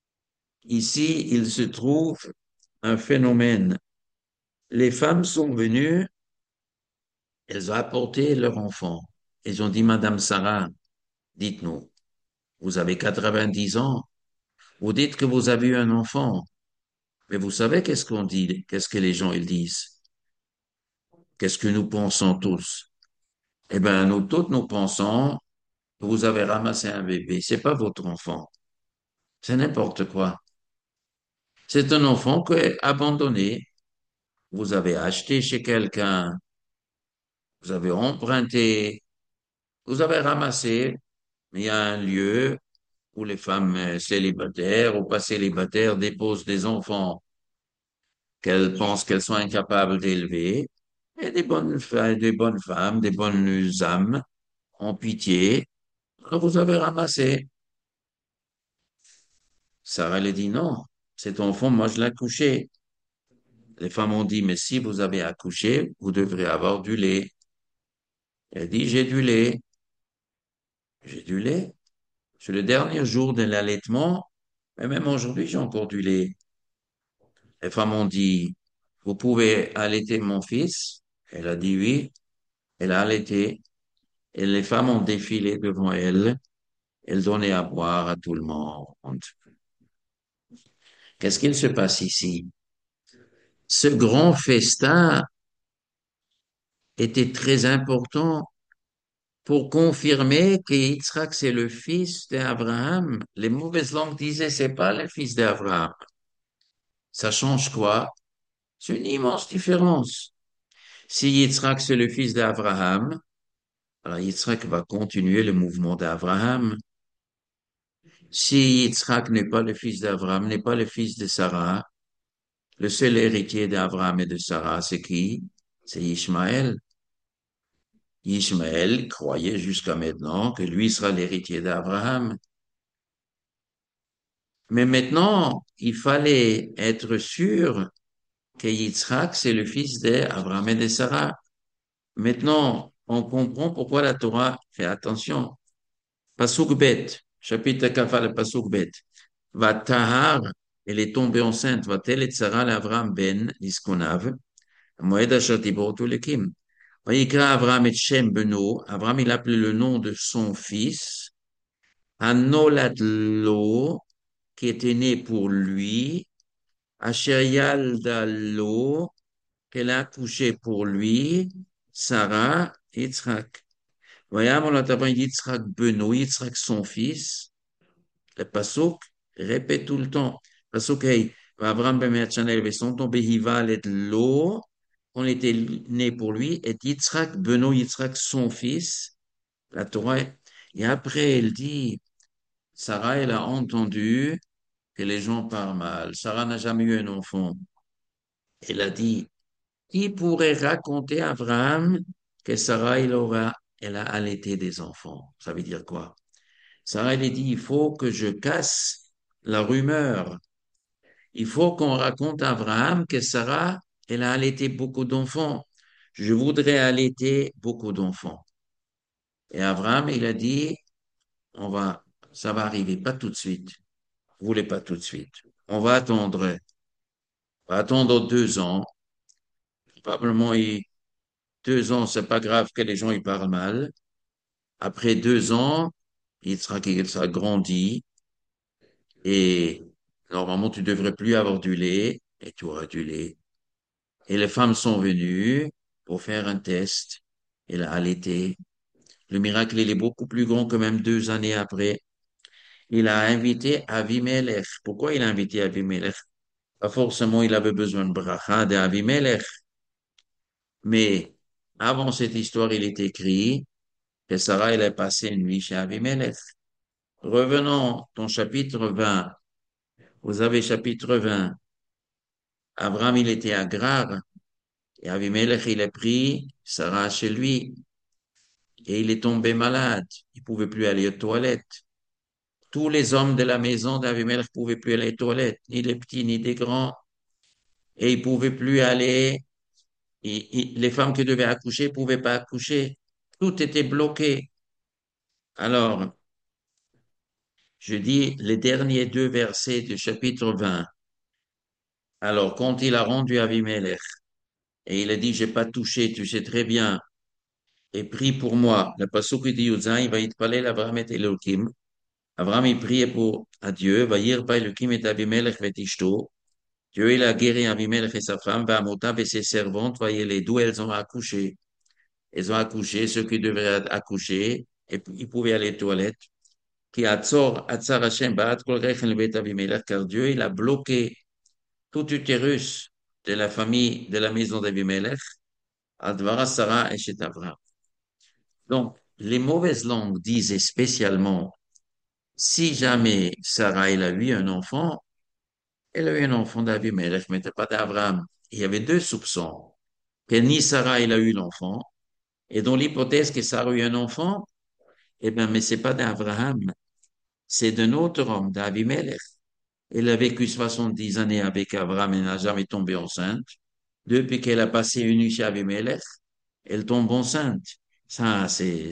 Ici, il se trouve un phénomène. Les femmes sont venues, elles ont apporté leur enfant. Elles ont dit, Madame Sarah, dites-nous, vous avez 90 ans, vous dites que vous avez eu un enfant, mais vous savez qu'est-ce qu'on dit, qu'est-ce que les gens ils disent, qu'est-ce que nous pensons tous? Eh bien, nous tous, nous pensons que vous avez ramassé un bébé, c'est pas votre enfant, c'est n'importe quoi. C'est un enfant que abandonné, vous avez acheté chez quelqu'un, vous avez emprunté, vous avez ramassé, mais il y a un lieu où les femmes célibataires ou pas célibataires déposent des enfants qu'elles pensent qu'elles sont incapables d'élever. Et des bonnes femmes, des bonnes âmes ont pitié. Alors vous avez ramassé. Sarah lui dit non, cet enfant, moi je l'ai accouché. Les femmes ont dit, mais si vous avez accouché, vous devrez avoir du lait. Elle dit, j'ai du lait. J'ai du lait. C'est le dernier jour de l'allaitement, mais même aujourd'hui, j'ai encore du lait. Les femmes ont dit, vous pouvez allaiter mon fils? Elle a dit oui. Elle a allaité. Et les femmes ont défilé devant elle. Elle donnait à boire à tout le monde. Qu'est-ce qu'il se passe ici? Ce grand festin était très important pour confirmer que Yitzhak, c'est le fils d'Abraham. Les mauvaises langues disaient, c'est pas le fils d'Abraham. Ça change quoi? C'est une immense différence. Si Yitzhak, c'est le fils d'Abraham, alors Yitzhak va continuer le mouvement d'Abraham. Si Yitzhak n'est pas le fils d'Abraham, n'est pas le fils de Sarah, le seul héritier d'Abraham et de Sarah, c'est qui? C'est Ishmaël. Ishmaël croyait jusqu'à maintenant que lui sera l'héritier d'Abraham. Mais maintenant, il fallait être sûr que Yitzhak, c'est le fils d'Abraham et de Sarah. Maintenant, on comprend pourquoi la Torah fait attention. Pasuk bet, chapitre Kafal, Pasuk bet. Va tahar, elle est tombée enceinte, va tel et Sarah l'Avram ben, Liskonav, Moed Asher Tibortu Lekim. Vayikra Avram et Shem Beno, Avram il appelait le nom de son fils, Anolad Lo, qui était né pour lui, Asher Yalda Lo, qu'elle a accouché pour lui, Sarah, Yitzhak. Voyons, on a Yitzhak Beno, Yitzhak son fils, le pasuk répète tout le temps. Pasuk hey, Abraham ben Chanel, mais son tombé Hival et l'eau, on était né pour lui, et Yitzhak Beno, Yitzhak son fils, la Torah. Et après, elle dit, Sarah, elle a entendu que les gens parlent mal. Sarah n'a jamais eu un enfant. Elle a dit, qui pourrait raconter à Abraham que Sarah, elle a allaité des enfants? Ça veut dire quoi? Sarah, elle a dit, il faut que je casse la rumeur. Il faut qu'on raconte à Abraham que Sarah, elle a allaité beaucoup d'enfants. Je voudrais allaiter beaucoup d'enfants. Et Abraham, il a dit, ça va arriver, pas tout de suite. Vous voulez pas tout de suite. On va attendre 2 ans. Probablement, 2 ans, c'est pas grave que les gens y parlent mal. Après 2 ans, il sera grandi et normalement, tu devrais plus avoir du lait et tu auras du lait. Et les femmes sont venues pour faire un test. Elle a allaité. Le miracle, il est beaucoup plus grand que même 2 années après. Il a invité Avimelech. Pourquoi il a invité Avimelech? Pas forcément, il avait besoin de bracha d'Avimelech. Mais avant cette histoire, il est écrit que Sarah, elle a passé une nuit chez Avimelech. Revenons dans chapitre 20. Vous avez chapitre 20. Abraham, il était à Grar et Avimelech, il a pris Sarah chez lui et il est tombé malade. Il pouvait plus aller aux toilettes. Tous les hommes de la maison d'Avimelech pouvaient plus aller aux toilettes, ni les petits, ni les grands. Et ils pouvaient plus aller. Les femmes qui devaient accoucher pouvaient pas accoucher. Tout était bloqué. Alors, je dis les derniers 2 versets du chapitre 20. Alors, quand il a rendu Avimelech, et il a dit, j'ai pas touché, tu sais très bien, et prie pour moi. Le passage dit, il va y parler Abraham et Elohim. Abraham, il priait pour à Dieu, va y pas Elohim et Abimelech vetishto. Dieu, il a guéri Abimelech et sa femme, va Motab et ses servantes, voyez les d'où elles ont accouché. Elles ont accouché, ceux qui devaient accoucher, et puis ils pouvaient aller aux toilettes. Qui Atzar Hashem, Ba'at Kol Rechen le Bet Abimelech, car Dieu, il a bloqué tout utérus de la famille, de la maison d'Abimelech, Advara Sarah et chez Abraham. Donc, les mauvaises langues disaient spécialement, si jamais Sarah, elle a eu un enfant, elle a eu un enfant d'Abimelech, mais pas d'Abraham. Il y avait 2 soupçons. que ni Sarah elle a eu l'enfant, et dans l'hypothèse que Sarah a eu un enfant, eh bien, mais c'est pas d'Abraham, c'est d'un autre homme, d'Abimelech. Elle a vécu 70 années avec Abraham et n'a jamais tombé enceinte. Depuis qu'elle a passé une nuit chez Abimelech, elle tombe enceinte. Ça,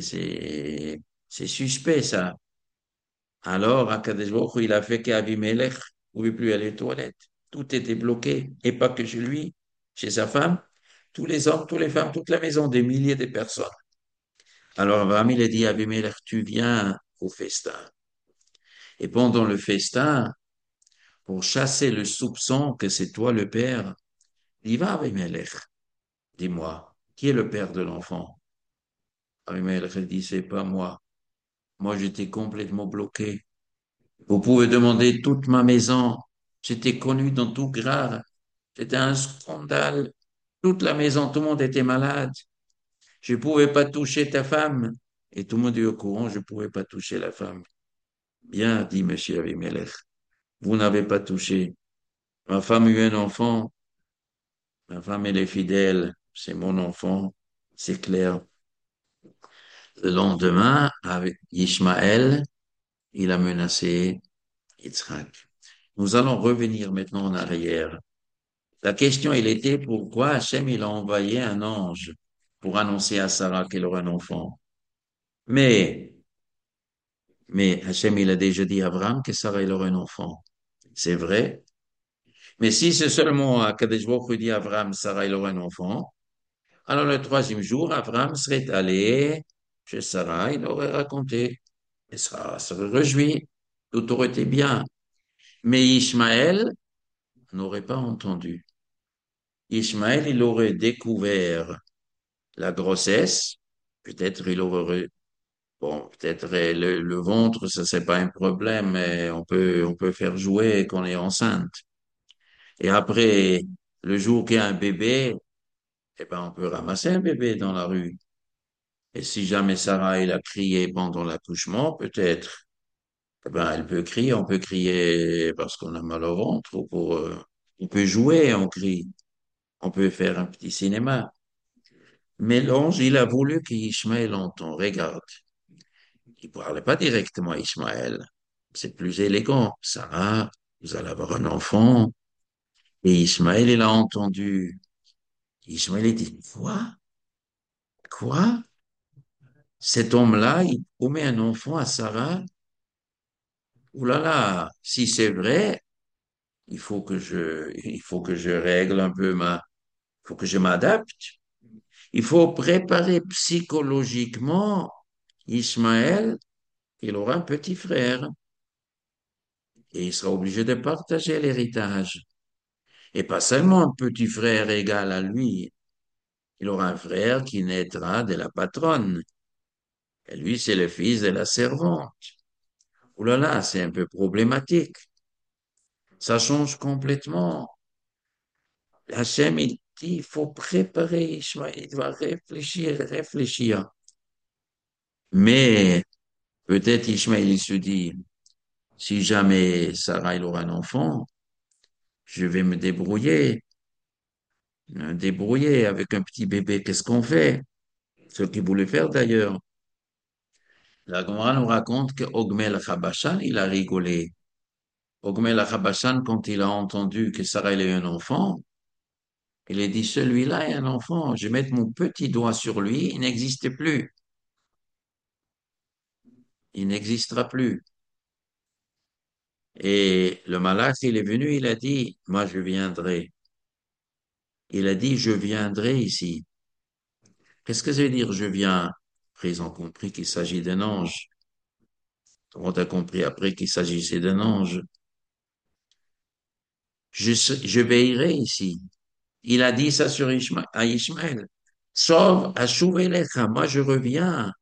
c'est suspect, ça. Alors, Akadosh Baruch Hu, il a fait qu'Abimelech ne pouvait plus aller aux toilettes. Tout était bloqué. Et pas que chez lui, chez sa femme. Tous les hommes, toutes les femmes, toute la maison, des milliers de personnes. Alors, Abraham, il a dit à Abimelech, tu viens au festin. Et pendant le festin, pour chasser le soupçon que c'est toi le père, il va Abimelech. Dis-moi, qui est le père de l'enfant? Abimelech, il dit, c'est pas moi. Moi, j'étais complètement bloqué. Vous pouvez demander toute ma maison. J'étais connu dans tout grade. C'était un scandale. Toute la maison, tout le monde était malade. Je ne pouvais pas toucher ta femme. Et tout le monde est au courant, je ne pouvais pas toucher la femme. Bien, dit Monsieur Abimelech. Vous n'avez pas touché. Ma femme a eu un enfant. Ma femme, elle est fidèle. C'est mon enfant. C'est clair. Le lendemain, avec Ishmaël, il a menacé Yitzhak. Nous allons revenir maintenant en arrière. La question, il était pourquoi Hachem, il a envoyé un ange pour annoncer à Sarah qu'elle aurait un enfant. Mais, mais Hachem, il a déjà dit à Abraham que Sarah, elle aurait un enfant. C'est vrai. Mais si c'est seulement à Kadesh Baruch Hu dit à Abraham, Sarah, elle aurait un enfant, alors le troisième jour, Abraham serait allé chez Sarah, il aurait raconté. Et Sarah serait réjouie. Tout aurait été bien. Mais Ishmaël n'aurait pas entendu. Ishmaël, il aurait découvert la grossesse, peut-être il aurait, bon, peut-être le ventre, ça c'est pas un problème, mais on peut faire jouer qu'on est enceinte. Et après, le jour qu'il y a un bébé, eh ben, on peut ramasser un bébé dans la rue. Et si jamais Sarah, elle a crié pendant l'accouchement, peut-être, eh ben, elle peut crier, on peut crier parce qu'on a mal au ventre ou on peut jouer, on crie. On peut faire un petit cinéma. Mais l'ange, il a voulu qu'Ishmaël entende. Regarde. Il ne parlait pas directement à Ismaël. C'est plus élégant. Sarah, vous allez avoir un enfant. Et Ismaël, il a entendu. Ismaël, il dit, quoi? Quoi? Cet homme-là, il promet un enfant à Sarah? Ouh là là, si c'est vrai, il faut que je règle un peu il faut que je m'adapte. Il faut préparer psychologiquement Ismaël, il aura un petit frère et il sera obligé de partager l'héritage. Et pas seulement un petit frère égal à lui, il aura un frère qui naîtra de la patronne. Et lui, c'est le fils de la servante. Ouh là là, c'est un peu problématique. Ça change complètement. Hachem, il dit, il faut préparer Ishmaël, il doit réfléchir, réfléchir. Mais peut-être Ishmaël, il se dit, si jamais Sarah, il aura un enfant, je vais me débrouiller avec un petit bébé. Qu'est-ce qu'on fait? Ce qu'il voulait faire d'ailleurs. La Gemara nous raconte que Ogmel Chabashan, il a rigolé. Ogmel Chabashan, quand il a entendu que Sarah elle a eu un enfant, il a dit, celui-là est un enfant, je vais mettre mon petit doigt sur lui, il n'existe plus. Il n'existera plus. Et le malade, il est venu, il a dit, moi je viendrai. Il a dit, je viendrai ici. Qu'est-ce que ça veut dire, je viens? Après, ils ont compris qu'il s'agit d'un ange. On a compris après qu'il s'agissait d'un ange. Je veillerai ici. Il a dit ça à Ishmaël. Sauve à Shuvelecha. Moi, je reviens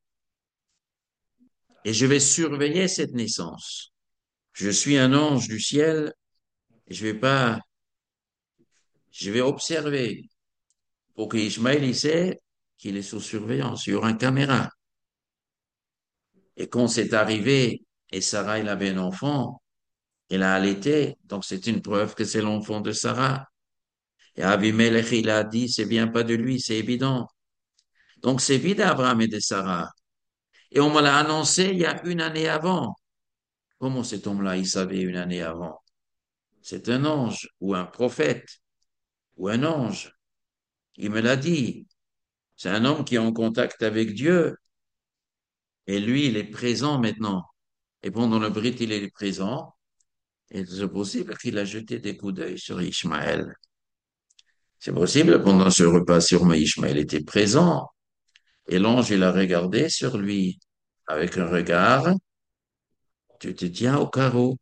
et je vais surveiller cette naissance. Je suis un ange du ciel et je vais pas, je vais observer pour que Ishmaël il sait qu'il est sous surveillance. Il y aura une caméra. Et quand c'est arrivé et Sarah, il avait un enfant, elle a allaité. Donc, c'est une preuve que c'est l'enfant de Sarah. Et Abimelech, il a dit, c'est bien pas de lui, c'est évident. Donc, c'est vie d'Abraham et de Sarah. Et on me l'a annoncé il y a une année avant. Comment cet homme-là, il savait une année avant? C'est un ange ou un prophète ou un ange. Il me l'a dit. C'est un homme qui est en contact avec Dieu. Et lui, il est présent maintenant. Et pendant le Brit, il est présent. Et c'est possible qu'il a jeté des coups d'œil sur Ishmaël. C'est possible pendant ce repas sur Ishmaël était présent. Et l'ange, il a regardé sur lui avec un regard. Tu te tiens au carreau.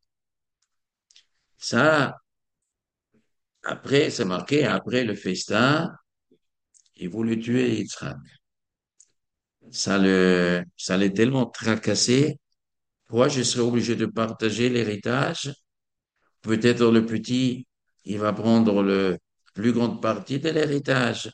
Ça, après, c'est marqué, après le festin, il voulait tuer Yitzhak. Ça l'est tellement tracassé. Pourquoi je serais obligé de partager l'héritage? Peut-être le petit, il va prendre le plus grande partie de l'héritage.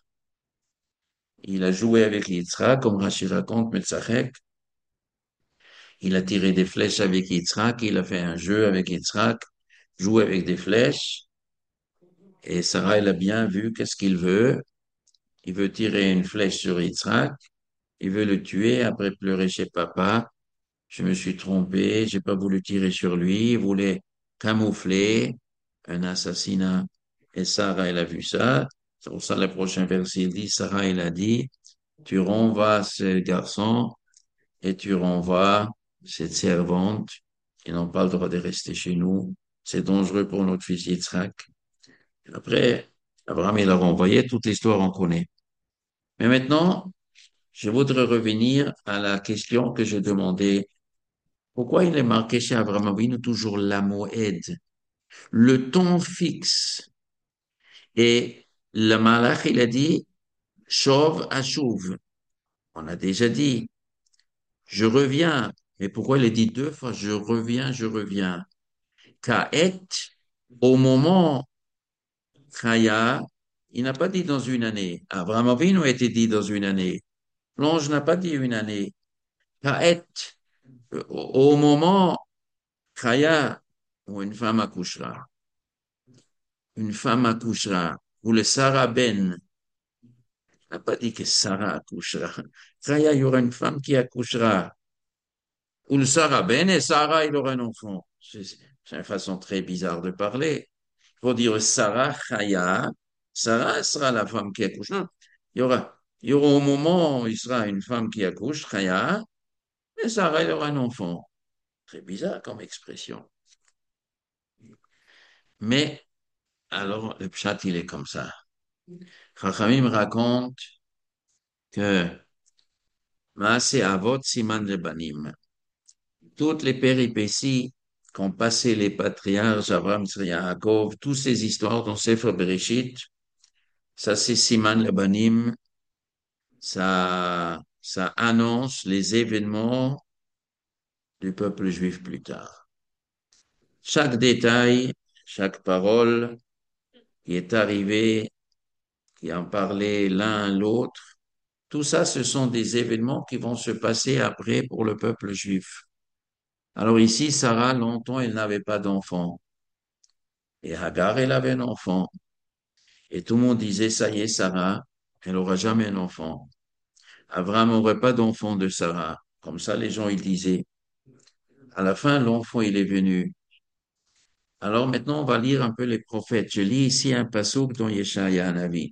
Il a joué avec Yitzhak, comme Rachid raconte, Metzachek. Il a tiré des flèches avec Yitzhak, il a fait un jeu avec Yitzhak, joué avec des flèches. Et Sarah, elle a bien vu qu'est-ce qu'il veut. Il veut tirer une flèche sur Yitzhak. Il veut le tuer, après pleurer chez papa. Je me suis trompé, j'ai pas voulu tirer sur lui. Il voulait camoufler un assassinat. Et Sarah, elle a vu ça. C'est pour ça le prochain verset, il dit, Sarah, elle a dit, tu renvoies ce garçon et tu renvoies cette servante. Ils n'ont pas le droit de rester chez nous. C'est dangereux pour notre fils Yitzhak. Après, Abraham, il a renvoyé, toute l'histoire, on connaît. Mais maintenant, je voudrais revenir à la question que je demandais. Pourquoi il est marqué chez Abraham Avinu toujours la moed, le temps fixe? Et le malach, il a dit, chauve à chauve. On a déjà dit, je reviens. Mais pourquoi il a dit deux fois, je reviens, je reviens? Ka'et, au moment, Chaya, il n'a pas dit dans une année. Abraham Avinu a été dit dans une année. L'ange n'a pas dit une année. Ka'et, au moment, Chaya, où une femme accouchera. Une femme accouchera. Ou le Sarah Ben n'a pas dit que Sarah accouchera. Chaya, il y aura une femme qui accouchera. Ou le Sarah Ben et Sarah, il aura un enfant. C'est une façon très bizarre de parler. Pour dire Sarah Chaya, Sarah sera la femme qui accouche. Non, il y aura au moment où il sera une femme qui accouche, Chaya, et Sarah, il aura un enfant. Très bizarre comme expression. Mais, alors, le pshat, il est comme ça. Chachamim raconte que Maaseh Avot Siman Lebanim, toutes les péripéties qu'ont passé les patriarches Abraham, Yitzhak, Yaakov, toutes ces histoires dans Sefer Bereshit, ça c'est Siman Lebanim, ça annonce les événements du peuple juif plus tard. Chaque détail, chaque parole qui est arrivée, qui en parlait l'un à l'autre, tout ça, ce sont des événements qui vont se passer après pour le peuple juif. Alors ici, Sarah, longtemps, elle n'avait pas d'enfant. Et Hagar, elle avait un enfant. Et tout le monde disait, ça y est, Sarah, elle n'aura jamais un enfant. Abraham n'aurait pas d'enfant de Sarah. Comme ça, les gens, ils disaient. À la fin, l'enfant, il est venu. Alors maintenant, on va lire un peu les prophètes. Je lis ici un passouk dans Yeshaya Navi.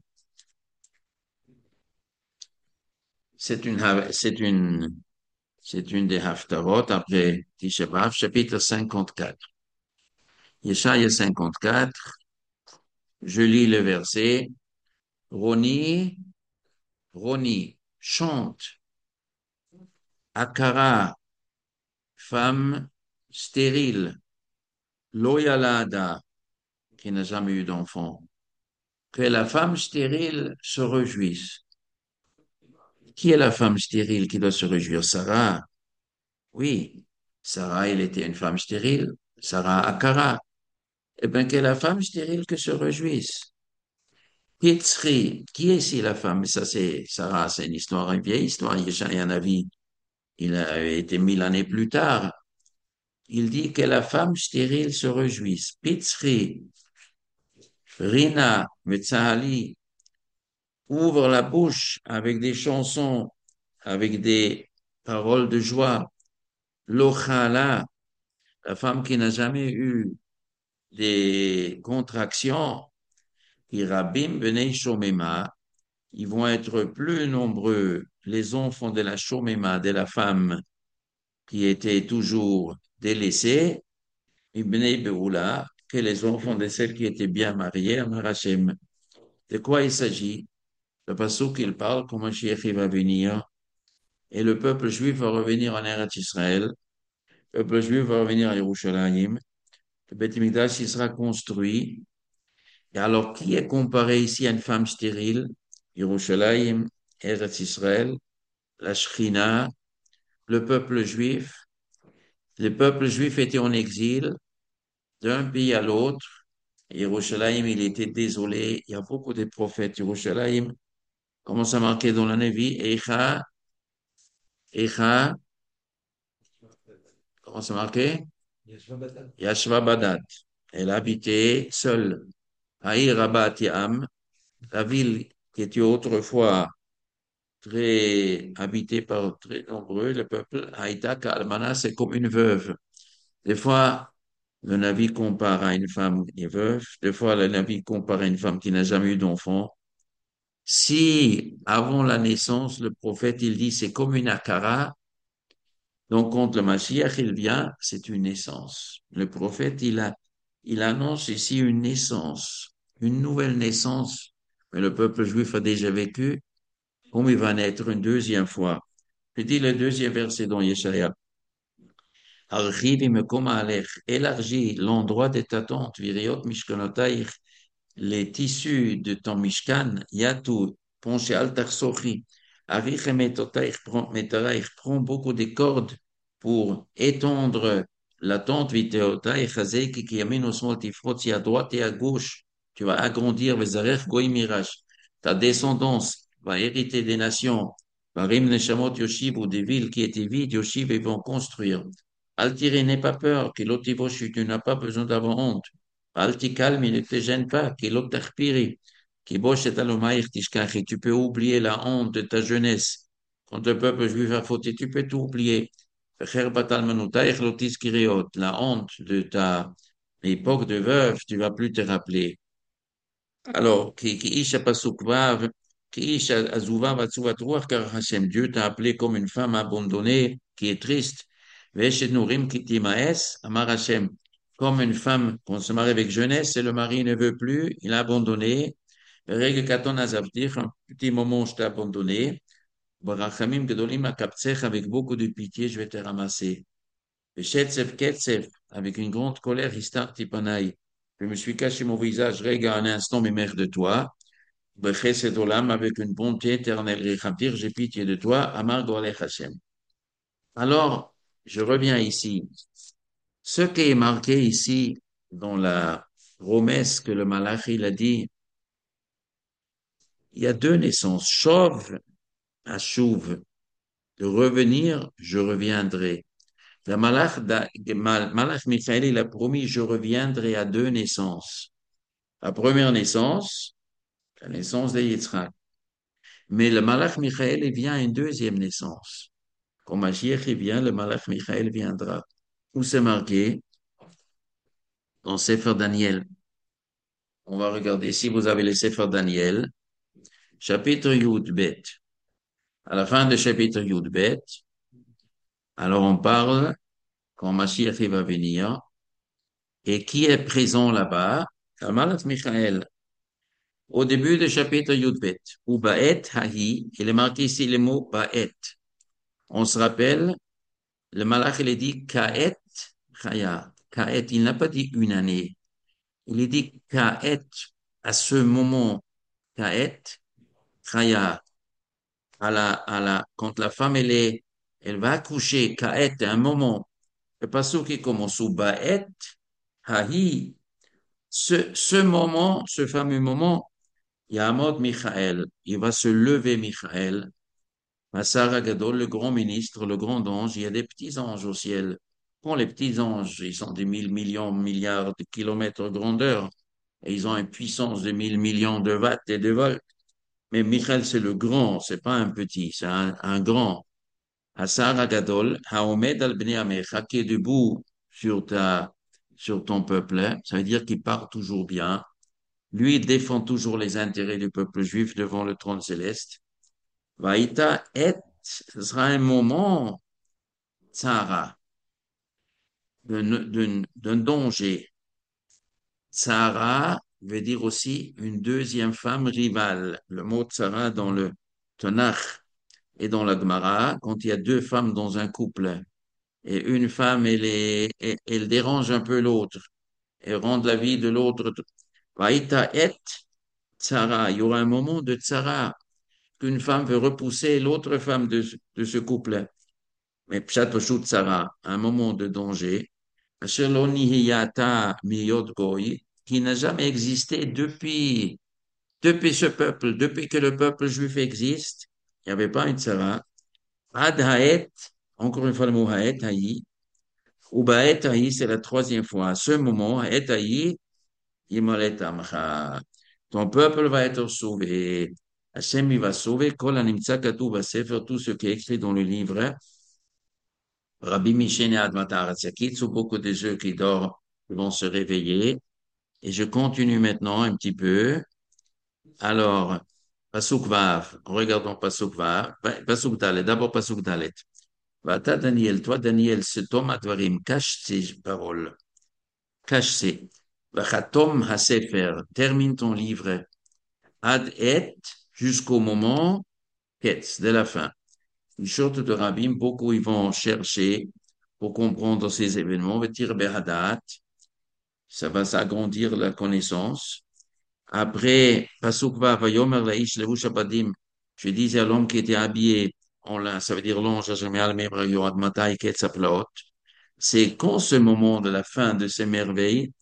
C'est une des Haftarot après Tisha B'Av, chapitre 54. Yeshaya 54, je lis le verset. Roni, Roni, chante. Akara, femme stérile. Loyalada, qui n'a jamais eu d'enfant. Que la femme stérile se réjouisse. Qui est la femme stérile qui doit se réjouir? Sarah. Oui, Sarah, elle était une femme stérile. Sarah Akara. Eh bien, que la femme stérile que se réjouisse. Pitzri, qui est ici la femme? Ça, c'est Sarah, c'est une histoire, une vieille histoire. Yeshaya Navi, il a été 1000 années plus tard. Il dit que la femme stérile se réjouisse. Pitzri, Rina Metzahali ouvre la bouche avec des chansons, avec des paroles de joie. L'Ochala, la femme qui n'a jamais eu des contractions, Irabim Benei Shomema, ils vont être plus nombreux, les enfants de la Shomema, de la femme qui était toujours délaissée, Ibnei Beoula, que les enfants de celle qui était bien mariée, Amar Hashem. De quoi il s'agit? Le passage qu'il parle, comment Mashiach va venir, et le peuple juif va revenir en Eretz Israël, le peuple juif va revenir à Yerushalayim, le Beth Mikdash il sera construit. Et alors, qui est comparé ici à une femme stérile? Yerushalayim, Eretz Israël, la Shrina, le peuple juif. Le peuple juif était en exil d'un pays à l'autre. Yerushalayim, il était désolé. Il y a beaucoup de prophètes. Yerushalayim, comment ça marqué dans la Nevi? Echa, comment ça marqué? Yashva Badat. Elle habitait seule. Haïr Rabat Yam, la ville qui était autrefois très habitée par très nombreux, le peuple, Haïta Kalmana, c'est comme une veuve. Des fois, le Navi compare à une femme qui est veuve. Des fois, le Navi compare à une femme qui n'a jamais eu d'enfant. Si, avant la naissance, le prophète, il dit, c'est comme une akara, donc quand le Mashiach, il vient, c'est une naissance. Le prophète, il annonce ici une naissance, une nouvelle naissance. Mais le peuple juif a déjà vécu, comme il va naître une deuxième fois. Je dis le deuxième verset dans Yeshaya. Archivi me élargis l'endroit de ta tente, viriot mishkanotaich, les tissus de ton Mishkan, Yatu, Ponche Altarsochi, Arichem Metaraich, prend beaucoup de cordes pour étendre la tente Viteotaich, Hazeki, qui amène au smol tifroti à droite et à gauche. Tu vas agrandir Vezarech Goimirash. Ta descendance va hériter des nations. Varim Neshamot Yoshiv ou des villes qui étaient vides, Yoshiv, ils vont construire. Altire, n'aie pas peur, que l'otivosh, tu n'as pas besoin d'avoir honte. Alti-calme, il ne te gêne pas, qu'il t'arpiri, qui bosse et alomaïr tishkachi. Tu peux oublier la honte de ta jeunesse. Quand le peuple juif a fauté, tu peux tout oublier. La honte de ta époque de veuve, tu vas plus te rappeler. Alors, qui isha pasukvav, qui isha azuvav atsuvatruach, car Hashem, Dieu t'a appelé comme une femme abandonnée, qui est triste. Veshet nurim ki timaes, amar Hashem, comme une femme qu'on se marie avec jeunesse et le mari ne veut plus, il a abandonné. Règle katon azavtir, un petit moment je t'ai abandonné. Barachamim gedolim akaptsech, avec beaucoup de pitié, je vais te ramasser. Veshetzef ketsef, avec une grande colère, histar tipanai. Je me suis caché mon visage, regarde un instant mes mères de toi. Bechesed olam, avec une bonté éternelle, Rechabdir, j'ai pitié de toi, Amar Golech Hashem. Alors, je reviens ici. Ce qui est marqué ici, dans la promesse que le Malach, il a dit, il y a deux naissances, Shov, Ashuv, de revenir, je reviendrai. Le Malach Michael, il a promis, je reviendrai à deux naissances. La première naissance, la naissance de Yitzhak. Mais le Malach Michael, il vient à une deuxième naissance. Quand Mashiach il vient, le Malach Michael viendra. Où c'est marqué? Dans Sefer Daniel. On va regarder si vous avez le Sefer Daniel, chapitre Yud Bet. À la fin du chapitre Yud Bet, alors on parle quand Mashiach il va venir et qui est présent là-bas? Le Malach Michael. Au début du chapitre Yud Bet, ou Ba'et Hahi, il est marqué ici le mot Ba'et. On se rappelle, le Malach il a dit Ka'et Chaya. Ka'et, il n'a pas dit une année. Il dit Ka'et, à ce moment, Ka'et, Chaya, quand la femme, elle va accoucher, Ka'et, à un moment, le passage qui commence au Ba'et, Hahi, ce moment, ce fameux moment, Yamod Michael, il va se lever Michael, Massar Gadol, le grand ministre, le grand ange, il y a des petits anges au ciel. Bon, les petits anges, ils sont des mille millions, milliards de kilomètres de grandeur. et ils ont une puissance de 1000 millions de watts et de volts. Mais Michael, c'est le grand, c'est pas un petit, c'est un grand. Hasar Agadol, Haomed al Bnei Amecha, qui est debout sur ton peuple, hein. Ça veut dire qu'il part toujours bien. Lui, il défend toujours les intérêts du peuple juif devant le trône céleste. Vaïta et, ce sera un moment, Tsara, d'un danger. Tsara veut dire aussi une deuxième femme rivale. Le mot Tsara dans le Tanakh et dans la Gemara, quand il y a deux femmes dans un couple, et une femme, elle dérange un peu l'autre, elle rend la vie de l'autre. Vaïta et Tsara, il y aura un moment de Tsara, qu'une femme veut repousser l'autre femme de ce couple. Mais Pshat Pashut Tsara, un moment de danger, Asher lo nihiyata miyot goy, qui n'a jamais existé depuis ce peuple, depuis que le peuple juif existe, il n'y avait pas une Tsara. Ad haet, encore une fois le mot haet, haï, ou baet haï, c'est la troisième fois. À ce moment, haet haï, Yimolet Amcha. Ton peuple va être sauvé. Hachem, il va sauver. Kol Animtsa Katuv Sefer, tout ce qui est écrit dans le livre. Rabbi Mishene Admatar Tzakit, beaucoup de ceux qui dorment vont se réveiller. Et je continue maintenant un petit peu. Alors, Pasuk Vav, regardons Pasuk Vav, Pasuk Dalet, d'abord Pasuk Dalet. Vata Daniel, toi Daniel, ce tom advarim, cache ces paroles, cache ces. Vachatom hasefer, termine ton livre. Ad et, jusqu'au moment, ketz, de la fin. Une sorte de rabbin, beaucoup ils vont chercher pour comprendre ces événements, vetir behadat, ça va s'agrandir la connaissance. Après, Pasuk va, Vayomer laish levush abadim, je disais à l'homme qui était habillé en lin, ça veut dire l'ange, c'est quand ce moment de la fin de ces merveilles,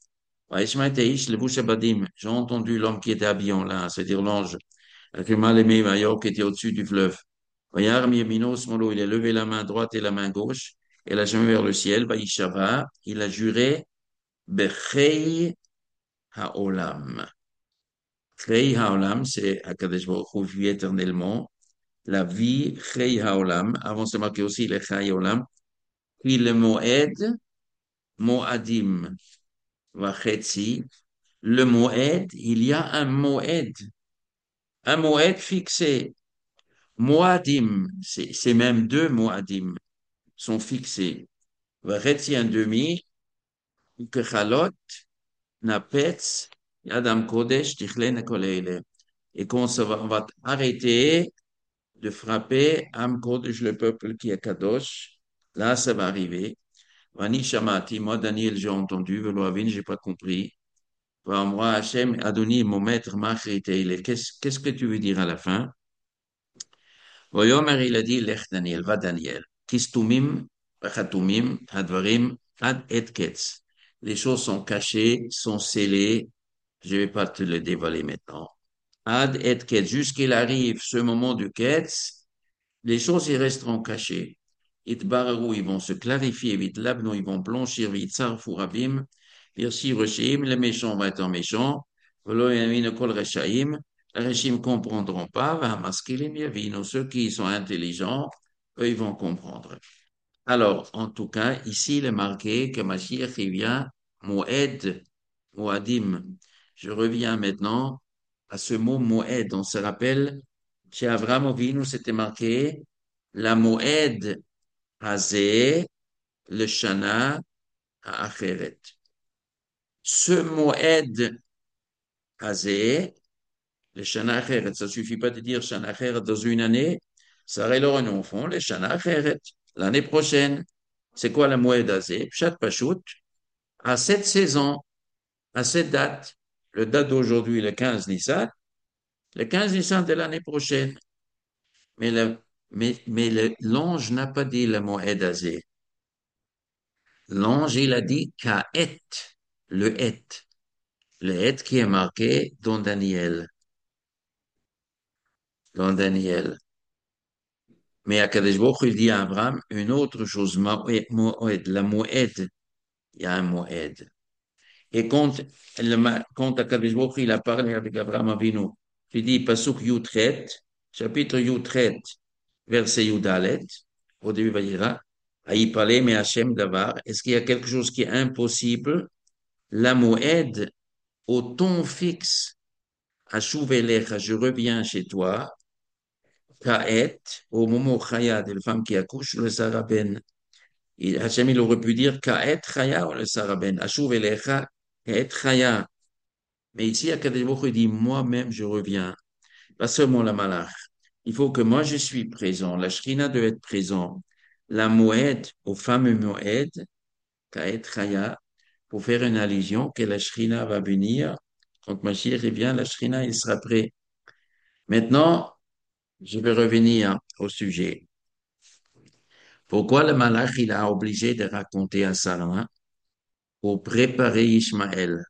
j'ai entendu l'homme qui était habillé en lin, c'est-à-dire l'ange, qui était au-dessus du fleuve. Il a levé la main droite et la main gauche, et l'a jamais vers le ciel, il a juré, Bechei Haolam. Chei Haolam, c'est Akadosh Baruch Hu, vie éternellement. La vie, Chei Haolam. Avant, c'est marqué aussi le Chei Haolam. Puis le Moed, Moadim, Vachetzi. Le Moed, il y a un Moed fixé. Moadim, c'est même deux Moadim sont fixés. Vachetzi un demi, Kechalot, Napetz, Yadam Kodesh, Tichlen Koleile. Et qu'on on va arrêter de frapper Am Kodesh, le peuple qui est Kadosh. Là, ça va arriver. Vani Shamati, moi, Daniel, j'ai entendu. Veloavin, j'ai pas compris. Moi, Hachem, Adoni, mon maître, Machiteile. Qu'est-ce que tu veux dire à la fin? Voyomer, il a dit, Lech Daniel, va Daniel. Kistumim, Chatumim, Advarim, Ad et Ketz. Les choses sont cachées, sont scellées. Je vais pas te le dévoiler maintenant. Ad et Ketz, jusqu'il arrive ce moment du Ketz, les choses y resteront cachées. Itbararou, ils vont se clarifier, vite labno, ils vont blanchir, vite sarfou rabim, virsi rechaim, les méchants vont être méchants, velo yamin kol rechaim, les rechaim comprendront pas, va maskilim yavino, ceux qui sont intelligents, eux, ils vont comprendre. Alors, en tout cas, ici, il est marqué que Mashiach, il vient, Moed, Moadim. Je reviens maintenant à ce mot Moed. On se rappelle, chez Avraham Avinu, c'était marqué la Moed Hazé, le Shana Acheret. Ce Moed Hazé, le Shana Acheret, ça suffit pas de dire Shana Acheret dans une année, ça aurait leur enfant, le Shana Acheret, l'année prochaine. C'est quoi la Moed Hazé? Pshat Pashut, à cette saison, à cette date, le date d'aujourd'hui, le 15 Nissan de l'année prochaine. Mais l'ange n'a pas dit le mot Edazé. L'ange, il a dit Kaet, le Et. Le Et qui est marqué dans Daniel. Dans Daniel. Mais à Kadesh Baruch Hu, il dit à Abraham une autre chose, Moed, la Moed. Il y a un Moed. Et quand Akadosh Baruch Hu, il a parlé avec Abraham Avinu, il dit, Pasuk Yutret, chapitre Yutret, verset Yudalet, au début, Vayera, Aïpale, mais Hachem Davar, est-ce qu'il y a quelque chose qui est impossible? La moed, au ton fixe, Ashuv Elecha, je reviens chez toi, Kaet, au moment où Chaya, de la femme qui accouche, le Saraben. Hachem, il aurait pu dire Kaet Chaya ou le Saraben, Ashuv Elecha, Kaet Chaya. Mais ici, Akadosh Baruch Hu dit, moi-même, je reviens. Pas seulement la malach. Il faut que moi, je suis présent. La shrina doit être présent. La moed, au fameux moed, Kaet Chaya, pour faire une allusion que la shrina va venir. Quand Mashiach revient, la shrina, il sera prêt. Maintenant, je vais revenir au sujet. Pourquoi le malach, il a obligé de raconter à Sarah pour préparer Ishmaël?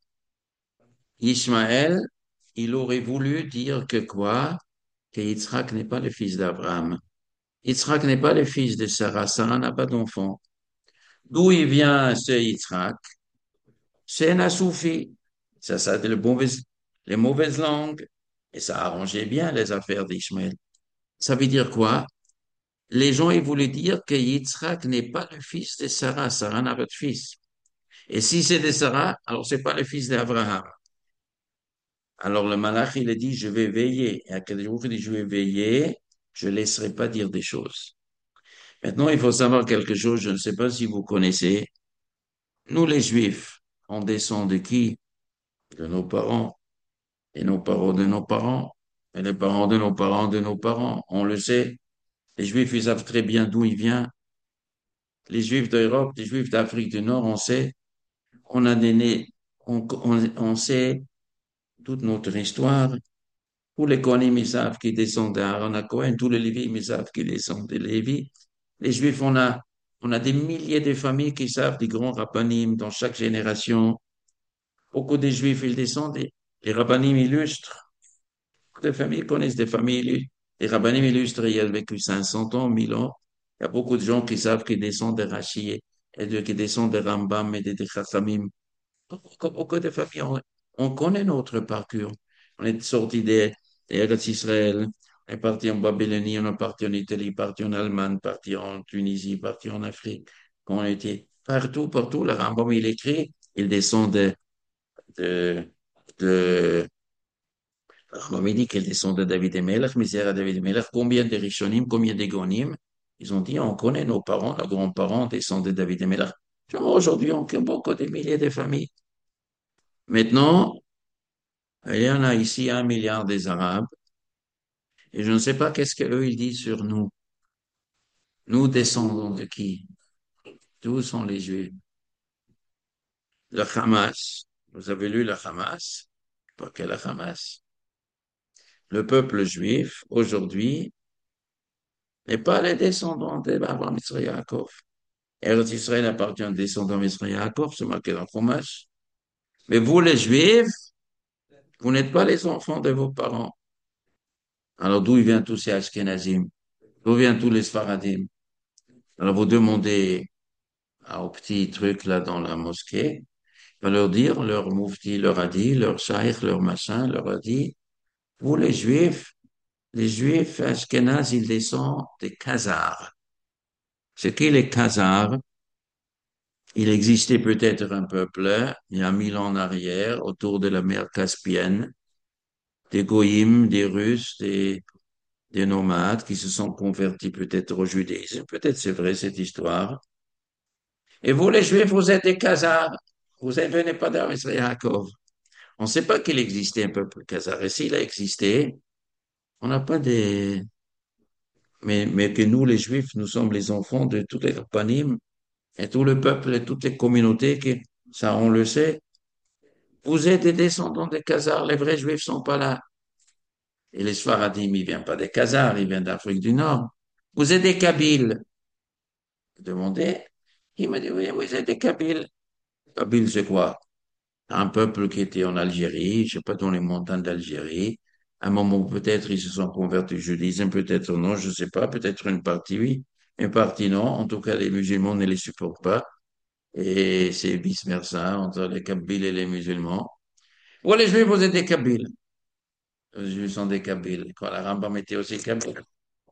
Ishmaël, il aurait voulu dire que quoi? Que Yitzhak n'est pas le fils d'Abraham. Yitzhak n'est pas le fils de Sarah. Sarah n'a pas d'enfant. D'où il vient ce Yitzhak? C'est un Soufi. Ça, c'est les mauvaises langues. Et ça arrangeait bien les affaires d'Ishmaël. Ça veut dire quoi? Les gens, ils voulaient dire que Yitzhak n'est pas le fils de Sarah. Sarah n'a pas de fils. Et si c'est de Sarah, alors c'est pas le fils d'Abraham. Alors le malach, il a dit, je vais veiller. Et à quel jour il dit, je vais veiller, je ne laisserai pas dire des choses. Maintenant, il faut savoir quelque chose, je ne sais pas si vous connaissez. Nous, les Juifs, on descend de qui? De nos parents, et nos parents de nos parents, et les parents de nos parents de nos parents. On le sait. Les Juifs, ils savent très bien d'où ils viennent. Les Juifs d'Europe, les Juifs d'Afrique du Nord, on sait. On a des nés, on sait toute notre histoire. Tous les Kohanim, ils savent qu'ils descendent d'Aaron à Cohen. Tous les Lévites, ils savent qu'ils descendent de Lévi. Les Juifs, on a des milliers de familles qui savent des grands rabbinim dans chaque génération. Beaucoup de Juifs, ils descendent des rabbinim illustres. Toutes les familles connaissent des familles illustres. Les rabbinim illustres, il y a vécu 500 ans, 1000 ans. Il y a beaucoup de gens qui savent qu'ils descendent de Rashi qui descendent de Rambam et de Chachamim. Beaucoup de familles, on connaît notre parcours. On est sorti des Eretz Israël, on est parti en Babylonie, on est parti en Italie, parti en Allemagne, parti en Tunisie, parti en Afrique. Quand on était partout, le Rambam, il écrit, il descend de, de le Rambam, il dit qu'il descend de David et Melech, misère à David et Melech, combien de Rishonim, combien de Gonim. Ils ont dit, on connaît nos parents, nos grands-parents descendent de David et Melech. Aujourd'hui, on connaît beaucoup de milliers de familles. Maintenant, il y en a ici 1 milliard des Arabes, et je ne sais pas qu'est-ce qu'eux ils disent sur nous. Nous descendons de qui? D'où sont les Juifs? Le Hamas. Vous avez lu le Hamas? Pas que le Hamas. Le peuple juif, aujourd'hui, n'est pas les descendants d'Abraham, Israël, Yaakov. Eretz Israël appartient aux descendants d'Israël, Yaakov, c'est marqué dans le Chumash. Mais vous, les Juifs, vous n'êtes pas les enfants de vos parents. Alors d'où viennent tous ces Ashkenazim? D'où viennent tous les Sfaradim? Alors vous demandez au petit truc là dans la mosquée, va leur dire, leur moufti leur a dit, leur shaykh, leur machin leur a dit, vous les juifs ashkénazes, ils descendent des Khazars. C'est qui les Khazars? Il existait peut-être un peuple, il y a 1000 ans en arrière, autour de la mer Caspienne, des Goïms, des Russes, des nomades qui se sont convertis peut-être au judaïsme. Peut-être c'est vrai cette histoire. Et vous, les Juifs, vous êtes des Khazars. Vous ne venez pas d'Israël Yaakov. On ne sait pas qu'il existait un peuple khazar. Et s'il a existé, on n'a pas des... mais que nous, les Juifs, nous sommes les enfants de tous les Panim et tout le peuple et toutes les communautés, ça, on le sait. Vous êtes des descendants des Khazars. Les vrais Juifs sont pas là. Et les Sfaradim, ils viennent pas des Khazars, ils viennent d'Afrique du Nord. Vous êtes des Kabyles. Je demandais. Il m'a dit, oui, vous êtes des Kabyles. Kabyles, c'est quoi? Un peuple qui était en Algérie, je sais pas, dans les montagnes d'Algérie. À un moment, peut-être ils se sont convertis au judaïsme, peut-être non, je sais pas, peut-être une partie oui, une partie non. En tout cas, les musulmans ne les supportent pas. Et c'est vice-versa entre les Kabyles et les musulmans. Pour les Juifs, vous êtes des Kabyles. Les Juifs sont des Kabyles. Quand la Rambam était aussi Kabyle.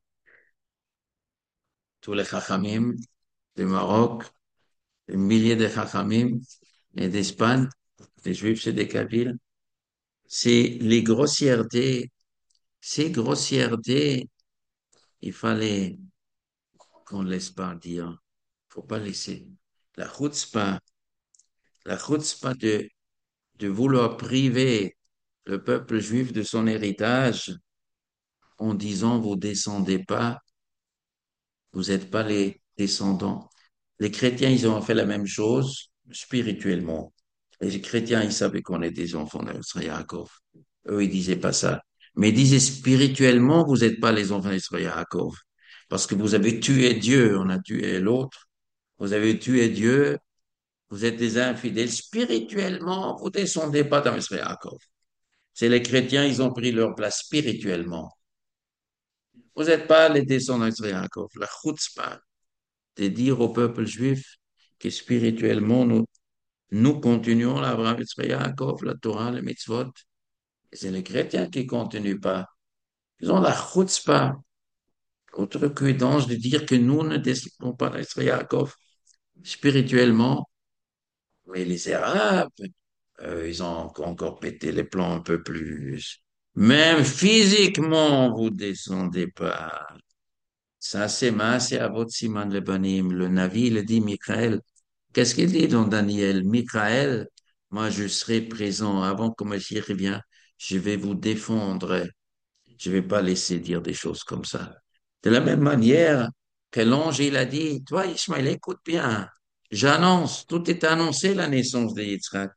Tous les Chachamim du Maroc, des milliers de Chachamim et d'Espagne, les Juifs, c'est des Kabyles. C'est les grossièretés. Ces grossièretés, il fallait qu'on ne laisse pas dire. Faut pas laisser. La chutzpah, la chutzpah de vouloir priver le peuple juif de son héritage en disant vous descendez pas, vous n'êtes pas les descendants. Les chrétiens, ils ont fait la même chose spirituellement. Les chrétiens, ils savaient qu'on est des enfants d'Israël Yaakov. Eux, ils disaient pas ça. Mais ils disaient spirituellement, vous n'êtes pas les enfants d'Israël Yaakov. Parce que vous avez tué Dieu, on a tué l'autre. Vous avez tué Dieu, vous êtes des infidèles. Spirituellement, vous descendez pas dans Israël Yaakov. C'est les chrétiens, ils ont pris leur place spirituellement. Vous n'êtes pas les descendants d'Israël Yaakov. La chutzpah de dire au peuple juif que spirituellement, nous continuons l'Abraham, Israël Yaakov, la Torah, les mitzvot. Et c'est les chrétiens qui ne continuent pas. Ils ont la chutzpah, outrecuidance de dire que nous ne descendons pas d'Israël Yaakov spirituellement. Mais les Arabes, ils ont encore pété les plombs un peu plus. Même physiquement, vous descendez pas. Ça, c'est Maaseh Avot Siman Lebanim. Le Navi, il dit, Michael, qu'est-ce qu'il dit dans Daniel? Michael, moi, je serai présent avant que Mashiach revienne. Je vais vous défendre. Je vais pas laisser dire des choses comme ça. De la même manière que l'ange, il a dit, toi, Ismaël, écoute bien. J'annonce, tout est annoncé, la naissance de Yitzhak.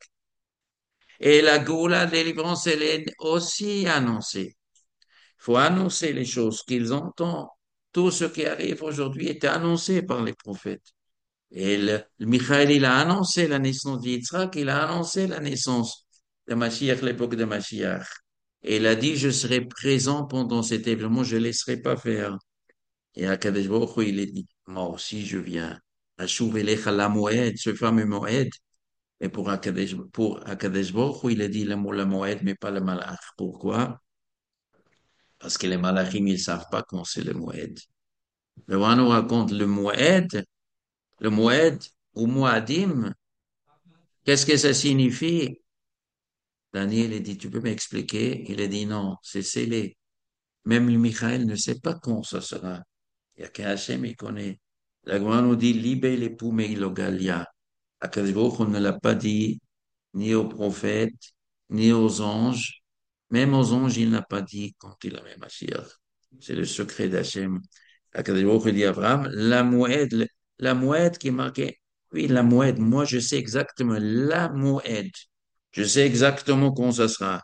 Et la Goula, la délivrance, elle est aussi annoncée. Il faut annoncer les choses qu'ils entendent. Tout ce qui arrive aujourd'hui est annoncé par les prophètes. Et le Michael, il a annoncé la naissance d'Yitzhak, il a annoncé la naissance de Mashiach, l'époque de Mashiach. Et il a dit, je serai présent pendant cet événement, je ne laisserai pas faire. Et à Kadesh Baruch Hu, il a dit, moi aussi je viens. Ashuv elecha la moed, ce fameux moed. Et pour Akadesh Baruch Hu, il a dit le mot la moed, mais pas le malach. Pourquoi? Parce que les malachim, ils savent pas quand c'est le moed. Le roi nous raconte le moed ou moadim. Qu'est-ce que ça signifie? Daniel a dit, tu peux m'expliquer? Il a dit non, c'est scellé. Même le Michael ne sait pas quand ça sera. Il y a qu'Hachem, il connaît. La Gemara nous dit, libé les poumées ilogalia. Akadosh Baruch Hu ne l'a pas dit, ni aux prophètes, ni aux anges. Même aux anges, il n'a pas dit quand il avait Mashiach. C'est le secret d'Hachem. Akadosh Baruch Hu dit à Abraham, la mouette qui est marquée. Oui, la mouette, moi je sais exactement la mouette. Je sais exactement quand ça sera.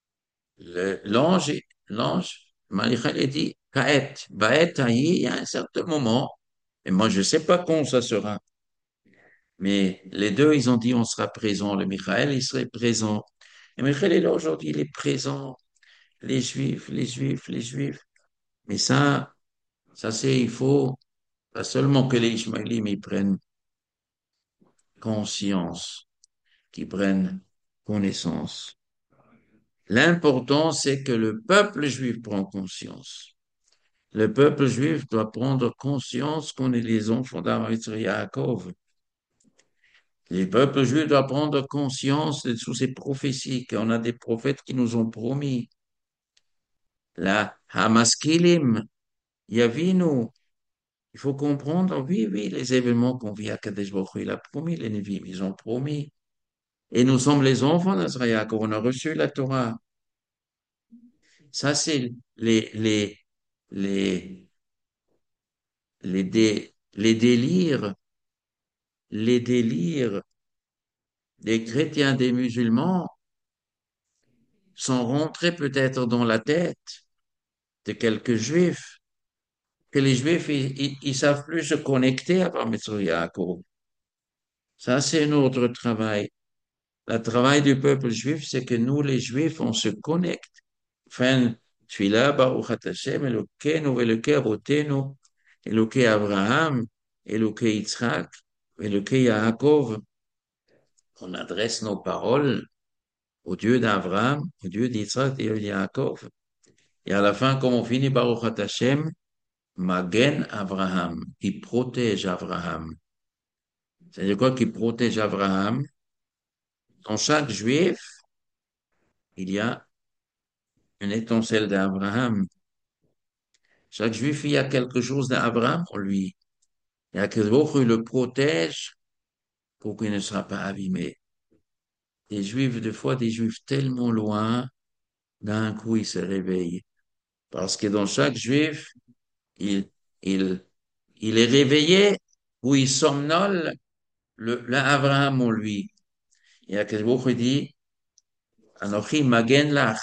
L'ange, Michael a dit, Kaet, Baet, il y a un certain moment, et moi je sais pas quand ça sera. Mais les deux, ils ont dit, on sera présent. Le Michael, il serait présent. Et Michael est là aujourd'hui, il est présent. Les Juifs, les Juifs, les Juifs. Mais ça c'est, il faut, pas seulement que les Ismaélites ils prennent conscience, qu'ils prennent connaissance. L'important, c'est que le peuple juif prend conscience. Le peuple juif doit prendre conscience qu'on est les enfants d'Abraham et Yaakov. Le peuple juif doit prendre conscience de toutes ces prophéties, qu'on a des prophètes qui nous ont promis. La Hamaskilim, Yavinu, il faut comprendre, oui, oui, les événements qu'on vit à Kadesh Baruch Hu, il a promis les Nevi'im, ils ont promis. Et nous sommes les enfants d'Azraïa, on a reçu la Torah. Ça, c'est les, les délires des chrétiens, des musulmans sont rentrés peut-être dans la tête de quelques juifs, que les juifs, ils savent plus se connecter à Parmesan Yaakov. Ça, c'est notre travail. Le travail du peuple juif, c'est que nous, les juifs, on se connecte. Enfin, Tfila, Baruch At Hashem, Elokeinu, Elokei Avotenu, Elokei Abraham, Elokei Yitzhak, Et le Yaakov, on adresse nos paroles au Dieu d'Abraham, au Dieu d'Isaac et au Yaakov. Et à la fin, comme on finit par Baruch Hashem, Magen Abraham, qui protège Abraham. C'est-à-dire quoi qui protège Abraham? Dans chaque juif, il y a une étincelle d'Abraham. Chaque juif, il y a quelque chose d'Abraham en lui. Et Akadosh le protège pour qu'il ne soit pas abîmé. Des juifs, des fois, des juifs tellement loin, d'un coup, ils se réveillent. Parce que dans chaque juif, il, il, il est réveillé ou il somnole l'Abraham en lui. Et Akadosh dit, Anochi magen lach,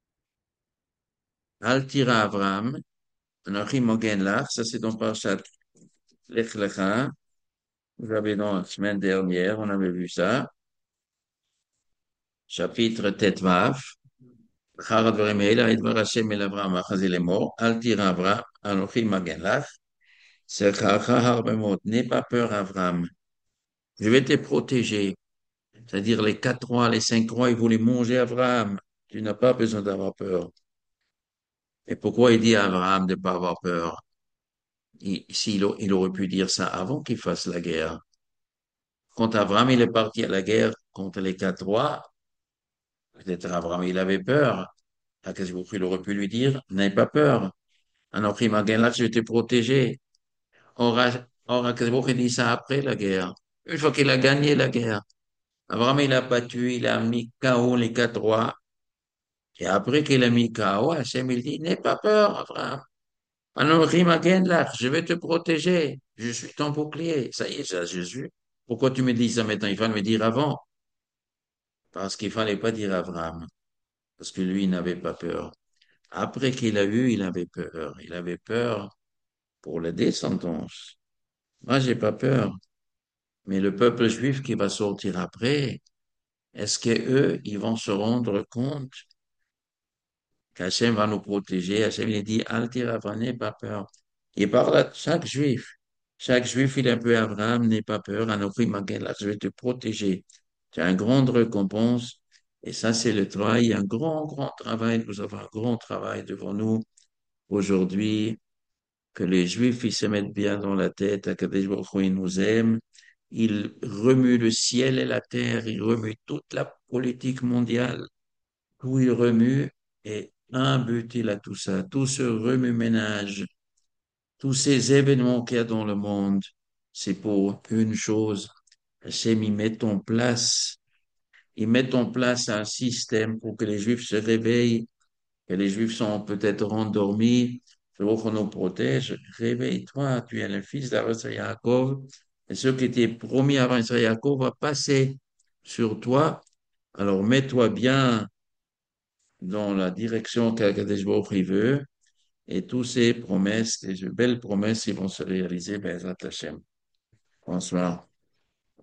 al tira Abraham, Anochi magen lach, ça c'est dans Parashat Lech Lecha. Vous avez dans la semaine dernière, on avait vu ça. Chapitre Tetvav. אחר הדברים האלה, ידבר השם אל אברהם אחרי לאמור, אל תירא אברהם, אנוכי מגן לך, שכרך הרבה מאוד. N'aie pas peur, Abraham. Je vais te protéger. C'est-à-dire les 4 rois, les 5 rois, ils voulaient manger Abraham. Tu n'as pas besoin d'avoir peur. Et pourquoi il dit à Abraham de ne pas avoir peur? Il aurait pu dire ça avant qu'il fasse la guerre. Quand Abraham il est parti à la guerre contre les 4 rois, peut-être Abraham il avait peur. Qu'est-ce qu'il aurait pu lui dire? N'aie pas peur. Anochi magen lach, je vais te protéger. Or, Akadosh dit ça après la guerre. Une fois qu'il a gagné la guerre. Abraham, il a battu, il a mis KO les 4 rois. Et après qu'il a mis KO, Hachem, il dit, n'aie pas peur, Abraham. Anochi magen lach, je vais te protéger. Je suis ton bouclier. Ça y est, ça, Jésus. Pourquoi tu me dis ça maintenant? Il fallait me dire avant. Parce qu'il fallait pas dire Abraham. Parce que lui, il n'avait pas peur. Après qu'il a eu, il avait peur. Il avait peur pour la descendance. Moi, j'ai pas peur. Mais le peuple juif qui va sortir après, est-ce que eux, ils vont se rendre compte qu'Hachem va nous protéger? Hachem, il dit, Al tira, n'aie pas peur. Il parle à chaque juif. Chaque juif, il est un peu Abraham, n'aie pas peur. Anochi magen lach, je vais te protéger. Tu as une grande récompense. Et ça, c'est le travail, un grand, grand travail. Nous avons un grand travail devant nous aujourd'hui. Que les Juifs, ils se mettent bien dans la tête, Akadosh Baruch Hu, il nous aime, il remue le ciel et la terre, il remue toute la politique mondiale, tout il remue, et un but il a tout ça, tout ce remue-ménage, tous ces événements qu'il y a dans le monde, c'est pour une chose, Hachem, il met en place un système pour que les Juifs se réveillent, que les Juifs sont peut-être endormis. Je veux qu'on nous protège. Réveille-toi, tu es le fils d'Abraham Yaakov. Et ce qui était promis à Abraham Yaakov va passer sur toi. Alors mets-toi bien dans la direction qu'Akadosh Baruch Hu veut. Et toutes ces promesses, ces belles promesses, ils vont se réaliser. Bezrat Hashem. Bonsoir.